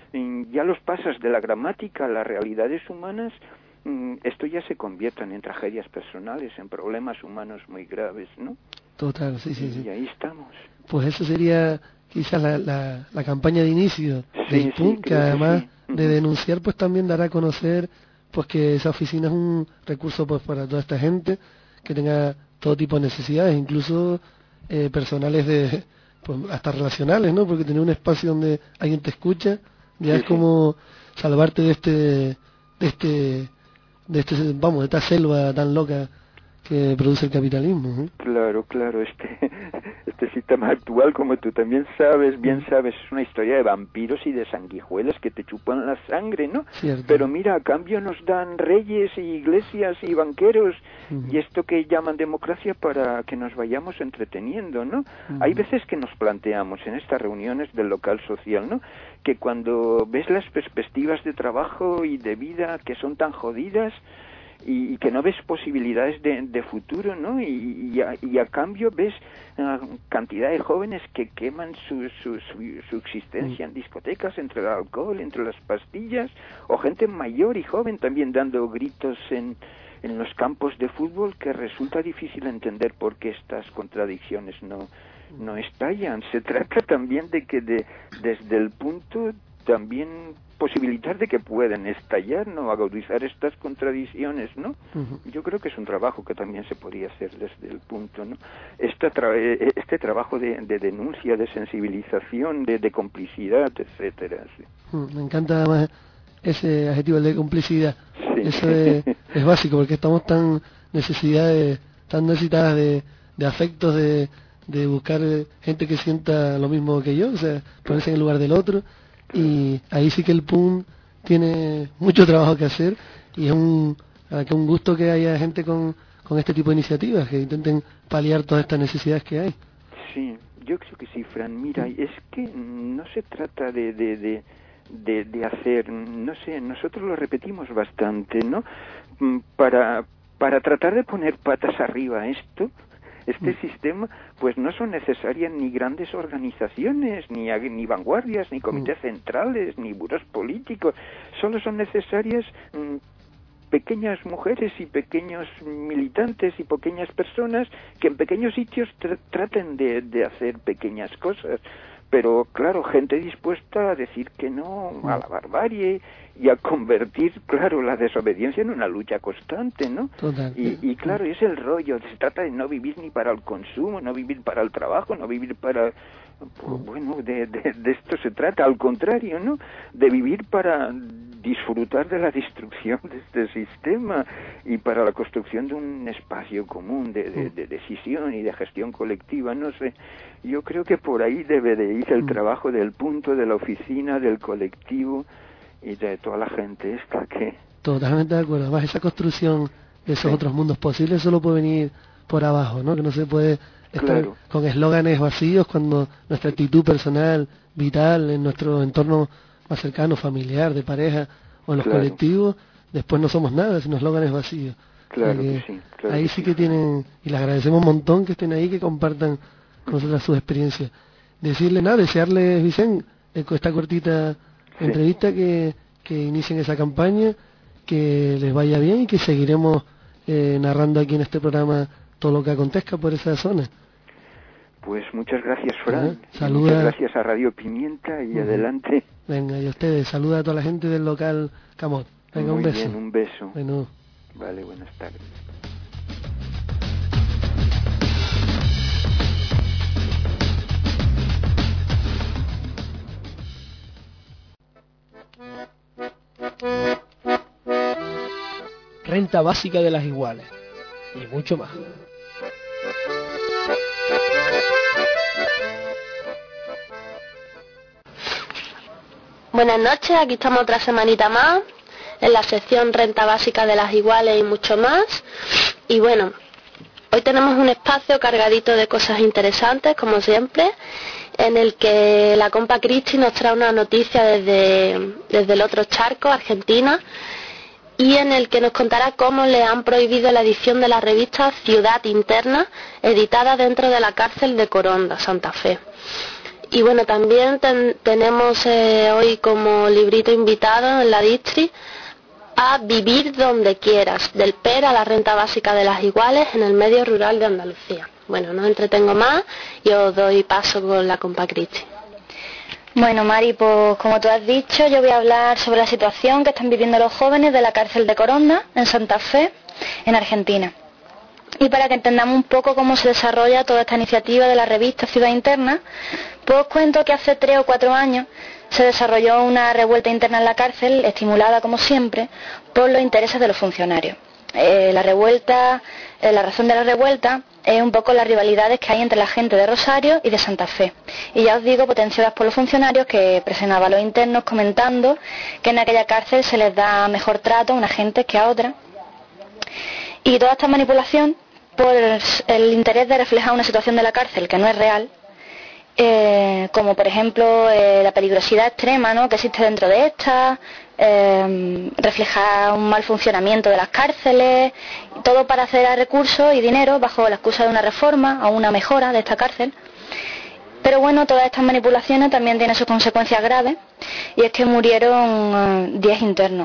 ya los pasas de la gramática a las realidades humanas, esto ya se convierten en tragedias personales, en problemas humanos muy graves, ¿no? Total, sí, sí, sí. Y ahí estamos. Pues eso sería quizás la, la, la campaña de inicio sí, del P U N, sí, que además que sí. de denunciar, pues también dará a conocer pues que esa oficina es un recurso pues para toda esta gente que tenga todo tipo de necesidades, incluso eh, personales de pues hasta relacionales, ¿no? Porque tener un espacio donde alguien te escucha ya sí, es como sí. salvarte de este de este de este vamos de esta selva tan loca que produce el capitalismo, ¿eh? Claro, claro, este este sistema actual, como tú también sabes, bien sabes, es una historia de vampiros y de sanguijuelas que te chupan la sangre, ¿no? Cierto. Pero mira, a cambio nos dan reyes y iglesias y banqueros uh-huh. y esto que llaman democracia para que nos vayamos entreteniendo, ¿no? Uh-huh. Hay veces que nos planteamos en estas reuniones del local social, ¿no? Que cuando ves las perspectivas de trabajo y de vida que son tan jodidas, y que no ves posibilidades de, de futuro, ¿no? Y, y, a, y a cambio ves uh, cantidad de jóvenes que queman su, su, su, su existencia en discotecas, entre el alcohol, entre las pastillas, o gente mayor y joven también dando gritos en, en los campos de fútbol, que resulta difícil entender por qué estas contradicciones no, no estallan. Se trata también de que de, desde el punto también posibilitar de que puedan estallar, ¿no? Agudizar estas contradicciones, ¿no? Uh-huh. Yo creo que es un trabajo que también se podría hacer desde el punto, ¿no? Este, tra- este trabajo de, de denuncia, de sensibilización, de, de complicidad, etcétera. Sí. Uh, me encanta además ese adjetivo de complicidad. Sí. Eso es, es básico, porque estamos tan necesidades, tan necesitadas de, de afectos, de, de buscar gente que sienta lo mismo que yo, o sea, ponerse en el lugar del otro. Y ahí sí que el P U N tiene mucho trabajo que hacer y es un, que un gusto que haya gente con, con este tipo de iniciativas que intenten paliar todas estas necesidades que hay. Sí, yo creo que sí, Fran. Mira, es que no se trata de, de, de, de, de hacer, no sé, nosotros lo repetimos bastante, ¿no? Para, para tratar de poner patas arriba a esto, este mm. sistema, pues no son necesarias ni grandes organizaciones, ni, ni vanguardias, ni comités mm. centrales, ni buros políticos. Solo son necesarias mmm, pequeñas mujeres y pequeños militantes y pequeñas personas que en pequeños sitios tr- traten de, de hacer pequeñas cosas. Pero, claro, gente dispuesta a decir que no a la barbarie y a convertir, claro, la desobediencia en una lucha constante, ¿no? Total. Y, y, claro, es el rollo. Se trata de no vivir ni para el consumo, no vivir para el trabajo, no vivir para... Pues, bueno, de, de, de esto se trata, al contrario, ¿no? De vivir para disfrutar de la destrucción de este sistema y para la construcción de un espacio común de, de, de decisión y de gestión colectiva, no sé. Yo creo que por ahí debe de ir el trabajo del punto, de la oficina, del colectivo y de toda la gente esta que... Totalmente de acuerdo. Además, esa construcción de esos sí. otros mundos posibles solo puede venir por abajo, ¿no? Que no se puede estar claro. con eslóganes vacíos cuando nuestra actitud personal, vital, en nuestro entorno más cercano, familiar, de pareja o en los claro. colectivos, después no somos nada, sino eslóganes vacíos. Claro que sí. Claro ahí que sí, sí que tienen, y les agradecemos un montón que estén ahí, que compartan con nosotras sus experiencias. Decirle nada, desearles, Vicente, con esta cortita sí. entrevista que, que inicien esa campaña, que les vaya bien y que seguiremos eh, narrando aquí en este programa todo lo que acontezca por esa zona. Pues muchas gracias, Fran. ¿Eh? Saluda... Muchas gracias a Radio Pimienta y uh-huh. adelante. Venga, y a ustedes, saluda a toda la gente del local Camot. Venga, Muy un beso. Bien, un beso. Bueno. Vale, buenas tardes. Renta básica de las iguales y mucho más. Buenas noches, aquí estamos otra semanita más en la sección Renta Básica de las Iguales y mucho más. Y bueno, hoy tenemos un espacio cargadito de cosas interesantes, como siempre, en el que la compa Cristi nos trae una noticia desde, desde el otro charco, Argentina, y en el que nos contará cómo le han prohibido la edición de la revista Ciudad Interna, editada dentro de la cárcel de Coronda, Santa Fe. Y bueno, también ten, tenemos eh, hoy como librito invitado en la Distri a Vivir donde quieras, del P E R a la renta básica de las iguales en el medio rural de Andalucía. Bueno, no entretengo más y os doy paso con la compa Cristi. Bueno, Mari, pues como tú has dicho, yo voy a hablar sobre la situación que están viviendo los jóvenes de la cárcel de Coronda, en Santa Fe, en Argentina. Y para que entendamos un poco cómo se desarrolla toda esta iniciativa de la revista Ciudad Interna, pues os cuento que hace tres o cuatro años se desarrolló una revuelta interna en la cárcel, estimulada como siempre, por los intereses de los funcionarios. Eh, la revuelta, eh, la razón de la revuelta es un poco las rivalidades que hay entre la gente de Rosario y de Santa Fe. Y ya os digo, potenciadas por los funcionarios que presionaban a los internos comentando que en aquella cárcel se les da mejor trato a una gente que a otra. Y toda esta manipulación por el interés de reflejar una situación de la cárcel que no es real, eh, como por ejemplo eh, la peligrosidad extrema, ¿no?, que existe dentro de esta, eh, reflejar un mal funcionamiento de las cárceles, todo para hacer a recursos y dinero bajo la excusa de una reforma o una mejora de esta cárcel. Pero bueno, todas estas manipulaciones también tienen sus consecuencias graves, y es que murieron diez uh, internos.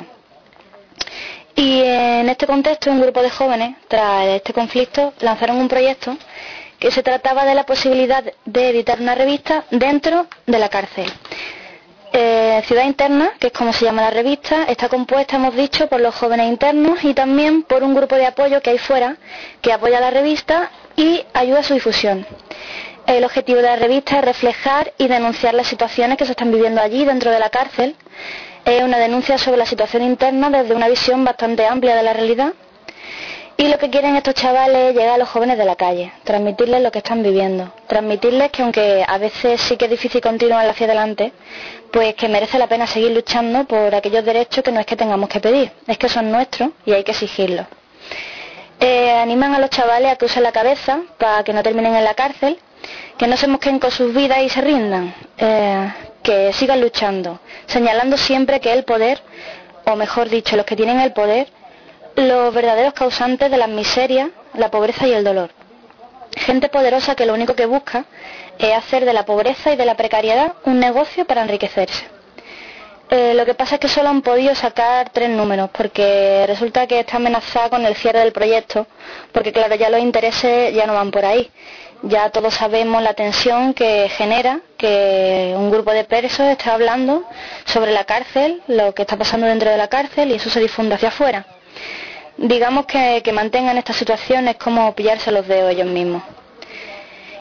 Y en este contexto, un grupo de jóvenes, tras este conflicto, lanzaron un proyecto que se trataba de la posibilidad de editar una revista dentro de la cárcel. Eh, Ciudad Interna, que es como se llama la revista, está compuesta, hemos dicho, por los jóvenes internos y también por un grupo de apoyo que hay fuera, que apoya la revista y ayuda a su difusión. El objetivo de la revista es reflejar y denunciar las situaciones que se están viviendo allí dentro de la cárcel. Es una denuncia sobre la situación interna desde una visión bastante amplia de la realidad. Y lo que quieren estos chavales es llegar a los jóvenes de la calle, transmitirles lo que están viviendo, transmitirles que aunque a veces sí que es difícil continuar hacia adelante, pues que merece la pena seguir luchando por aquellos derechos que no es que tengamos que pedir, es que son nuestros y hay que exigirlos. Eh, animan a los chavales a que usen la cabeza para que no terminen en la cárcel, que no se mosquen con sus vidas y se rindan, eh, que sigan luchando, señalando siempre que el poder, o mejor dicho, los que tienen el poder, los verdaderos causantes de las miserias, la pobreza y el dolor. Gente poderosa que lo único que busca es hacer de la pobreza y de la precariedad un negocio para enriquecerse. Eh, lo que pasa es que solo han podido sacar tres números, porque resulta que está amenazada con el cierre del proyecto, porque claro, ya los intereses ya no van por ahí. Ya todos sabemos la tensión que genera que un grupo de presos esté hablando sobre la cárcel, lo que está pasando dentro de la cárcel, y eso se difunde hacia afuera. Digamos que, que mantengan estas situaciones como pillarse los dedos ellos mismos.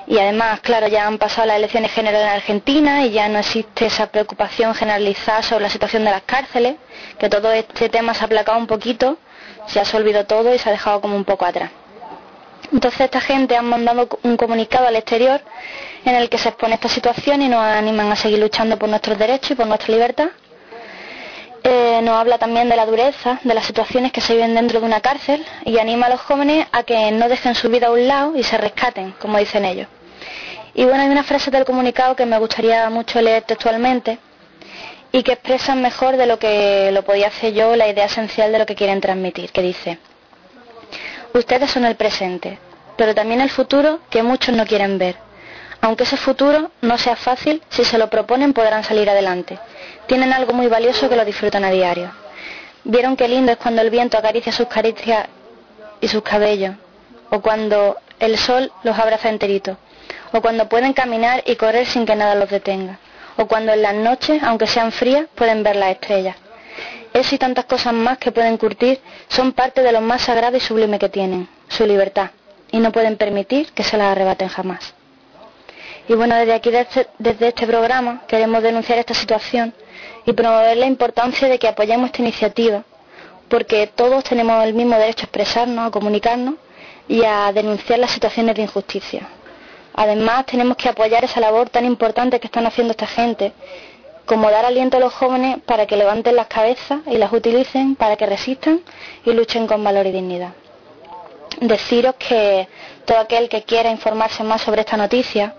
Y además, claro, ya han pasado las elecciones generales en Argentina y ya no existe esa preocupación generalizada sobre la situación de las cárceles, que todo este tema se ha aplacado un poquito, se ha olvidado todo y se ha dejado como un poco atrás. Entonces esta gente ha mandado un comunicado al exterior en el que se expone esta situación y nos animan a seguir luchando por nuestros derechos y por nuestra libertad. Eh, nos habla también de la dureza de las situaciones que se viven dentro de una cárcel y anima a los jóvenes a que no dejen su vida a un lado y se rescaten, como dicen ellos. Y bueno, hay una frase del comunicado que me gustaría mucho leer textualmente y que expresan mejor de lo que lo podía hacer yo la idea esencial de lo que quieren transmitir, que dice: ustedes son el presente, pero también el futuro que muchos no quieren ver. Aunque ese futuro no sea fácil, si se lo proponen podrán salir adelante. Tienen algo muy valioso que lo disfrutan a diario. ¿Vieron qué lindo es cuando el viento acaricia sus caricias y sus cabellos? O cuando el sol los abraza enteritos. O cuando pueden caminar y correr sin que nada los detenga. O cuando en las noches, aunque sean frías, pueden ver las estrellas. Eso y tantas cosas más que pueden curtir son parte de lo más sagrado y sublime que tienen, su libertad. Y no pueden permitir que se las arrebaten jamás. Y bueno, desde aquí, desde, desde este programa, queremos denunciar esta situación y promover la importancia de que apoyemos esta iniciativa, porque todos tenemos el mismo derecho a expresarnos, a comunicarnos y a denunciar las situaciones de injusticia. Además, tenemos que apoyar esa labor tan importante que están haciendo esta gente, como dar aliento a los jóvenes para que levanten las cabezas y las utilicen para que resistan y luchen con valor y dignidad. Deciros que todo aquel que quiera informarse más sobre esta noticia,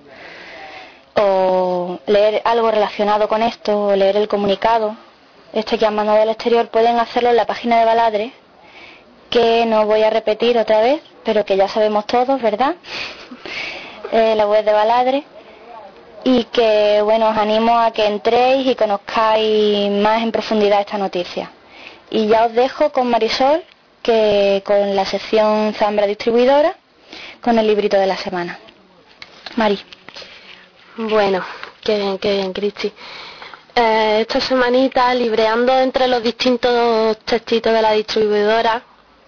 o leer algo relacionado con esto, o leer el comunicado este que han mandado del exterior, pueden hacerlo en la página de Baladre, que no voy a repetir otra vez, pero que ya sabemos todos, ¿verdad? eh, la web de Baladre, y que bueno, os animo a que entréis y conozcáis más en profundidad esta noticia. Y ya os dejo con Marisol, que con la sección Zambra Distribuidora, con el librito de la semana. Mari. Bueno, qué bien, qué bien, Cristi. Eh, esta semanita, libreando entre los distintos textitos de la distribuidora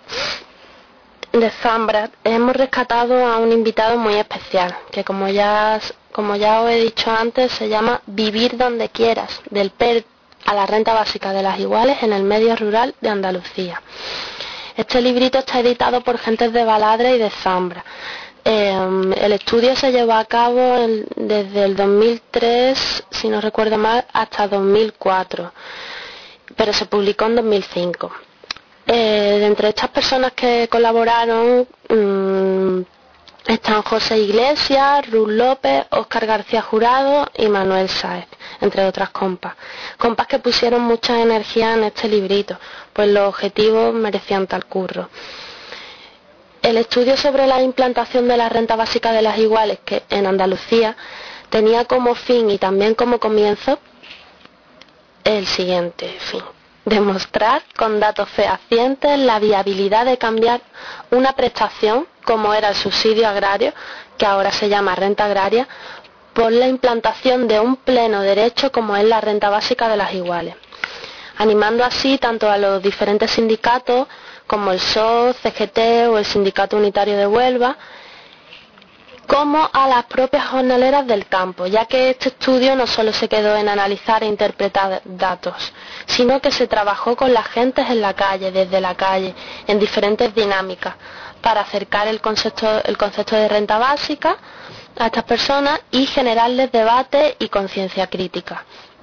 de Zambra, hemos rescatado a un invitado muy especial, que como ya, como ya os he dicho antes, se llama Vivir donde quieras, del P E R a la renta básica de las iguales en el medio rural de Andalucía. Este librito está editado por Gentes de Baladre y de Zambra. Eh, el estudio se llevó a cabo el, desde el dos mil tres, si no recuerdo mal, hasta dos mil cuatro, pero se publicó en dos mil cinco. Eh, de entre estas personas que colaboraron mmm, están José Iglesias, Ruth López, Óscar García Jurado y Manuel Sáez, entre otras compas. Compas que pusieron mucha energía en este librito, pues los objetivos merecían tal curro. El estudio sobre la implantación de la renta básica de las iguales que en Andalucía tenía como fin y también como comienzo el siguiente fin: demostrar con datos fehacientes la viabilidad de cambiar una prestación, como era el subsidio agrario, que ahora se llama renta agraria, por la implantación de un pleno derecho como es la renta básica de las iguales, animando así tanto a los diferentes sindicatos como el S O C, C G T o el Sindicato Unitario de Huelva, como a las propias jornaleras del campo, ya que este estudio no solo se quedó en analizar e interpretar datos, sino que se trabajó con las gentes en la calle, desde la calle, en diferentes dinámicas, para acercar el concepto, el concepto de renta básica a estas personas y generarles debate y conciencia crítica.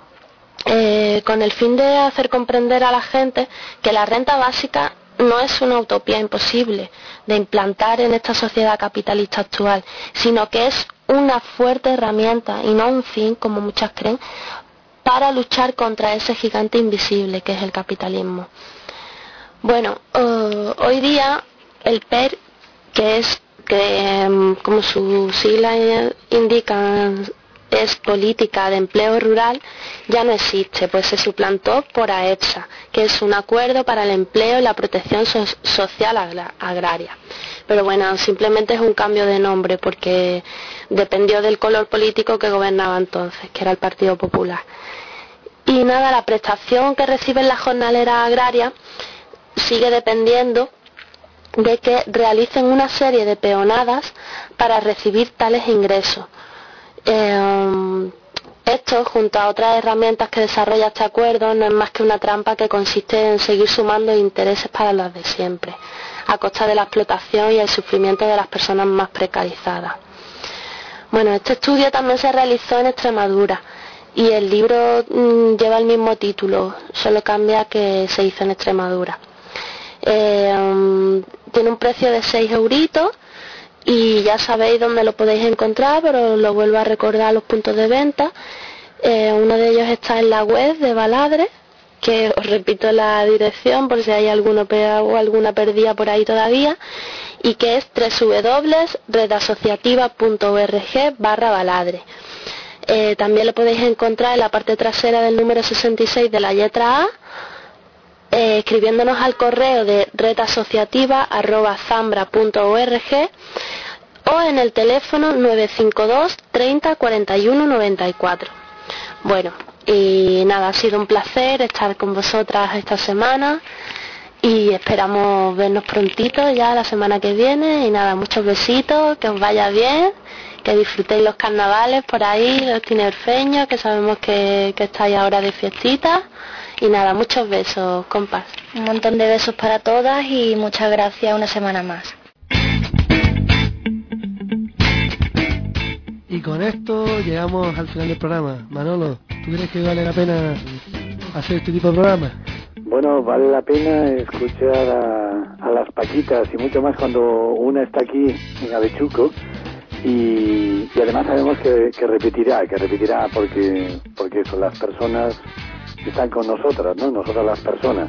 Eh, con el fin de hacer comprender a la gente que la renta básica no es una utopía imposible de implantar en esta sociedad capitalista actual, sino que es una fuerte herramienta y no un fin, como muchas creen, para luchar contra ese gigante invisible que es el capitalismo. Bueno, uh, hoy día el P E R, que es, que um, como su sigla indica, es política de empleo rural, ya no existe, pues se suplantó por A E P S A, que es un acuerdo para el empleo y la protección so social agra agraria. Pero bueno, simplemente es un cambio de nombre porque dependió del color político que gobernaba entonces, que era el Partido Popular. Y nada, la prestación que reciben las jornaleras agrarias sigue dependiendo de que realicen una serie de peonadas para recibir tales ingresos. Eh, esto, junto a otras herramientas que desarrolla este acuerdo, no es más que una trampa que consiste en seguir sumando intereses para los de siempre, a costa de la explotación y el sufrimiento de las personas más precarizadas. Bueno, este estudio también se realizó en Extremadura y el libro mmm, lleva el mismo título, solo cambia que se hizo en Extremadura. Eh, um, tiene un precio de seis euritos y ya sabéis dónde lo podéis encontrar, pero lo vuelvo a recordar, los puntos de venta. Eh, uno de ellos está en la web de Baladre, que os repito la dirección por si hay alguno o alguna perdida por ahí todavía, y que es doble u doble u doble u punto red asociativa punto org barra baladre. Eh, también lo podéis encontrar en la parte trasera del número sesenta y seis de la letra A, eh, escribiéndonos al correo de red asociativa arroba zambra punto org o en el teléfono nueve cinco dos treinta cuarenta y uno noventa y cuatro. Bueno, y nada, ha sido un placer estar con vosotras esta semana y esperamos vernos prontito ya la semana que viene. Y nada, muchos besitos, que os vaya bien, que disfrutéis los carnavales por ahí, los tinerfeños, que sabemos que, que estáis ahora de fiestita. Y nada, muchos besos, compas. Un montón de besos para todas y muchas gracias una semana más. Y con esto llegamos al final del programa. Manolo, ¿tú crees que vale la pena hacer este tipo de programa? Bueno, vale la pena escuchar a, a las Paquitas y mucho más cuando una está aquí en Avechuco y, y además sabemos que, que repetirá, que repetirá porque porque son las personas que están con nosotras, ¿no? Nosotras las personas.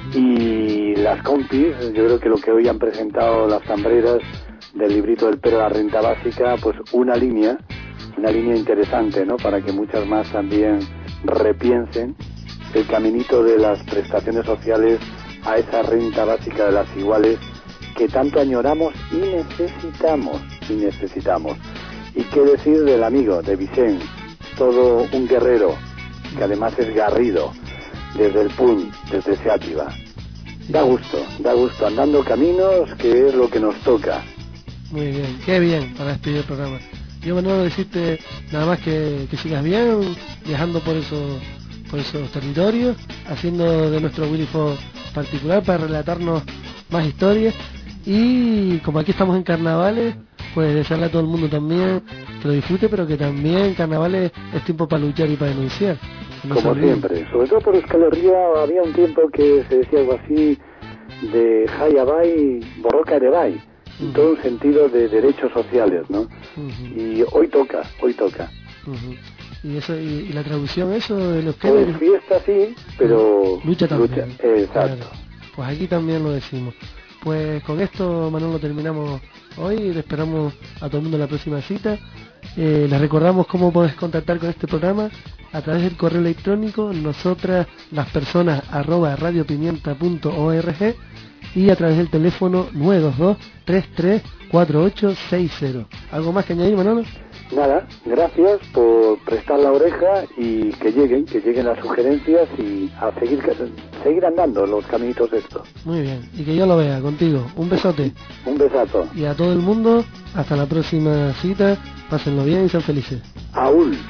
Y las compis, yo creo que lo que hoy han presentado las zambreras del librito del Pero de la Renta Básica, pues una línea, una línea interesante, ¿no? Para que muchas más también repiensen el caminito de las prestaciones sociales a esa renta básica de las iguales que tanto añoramos y necesitamos, y necesitamos. Y qué decir del amigo, de Vicente, todo un guerrero, que además es garrido, desde el P U N, desde Seativa. Da gusto, da gusto, andando caminos, que es lo que nos toca. Muy bien, qué bien para despedir el programa. Yo, Manolo, decirte nada más que, que sigas bien, viajando por esos, por esos territorios, haciendo de nuestro Willy Fox particular para relatarnos más historias. Y como aquí estamos en carnavales, pues desearle a todo el mundo también que lo disfrute, pero que también carnavales es tiempo para luchar y para denunciar. No Como siempre, sobre todo por Euskal Herria había un tiempo que se decía algo así de Jayabai, Borroka Erebai, en todo un sentido de derechos sociales, ¿no? Uh-huh. Y hoy toca, hoy toca. Uh-huh. Y eso y, y la traducción, eso de los que... Pues fiesta sí, pero... Lucha también. Lucha, exacto. Claro. Pues aquí también lo decimos. Pues con esto, Manolo, terminamos hoy. Le esperamos a todo el mundo en la próxima cita. Eh, les recordamos cómo podés contactar con este programa a través del correo electrónico nosotras las personas arroba radiopimienta punto org y a través del teléfono nueve dos dos tres tres cuatro ocho seis cero. ¿Algo más que añadir, Manolo? Nada, gracias por prestar la oreja y que lleguen, que lleguen las sugerencias y a seguir seguir andando los caminitos estos. Muy bien, y que yo lo vea contigo. Un besote. Un besazo. Y a todo el mundo, hasta la próxima cita. Pásenlo bien y sean felices. Aún.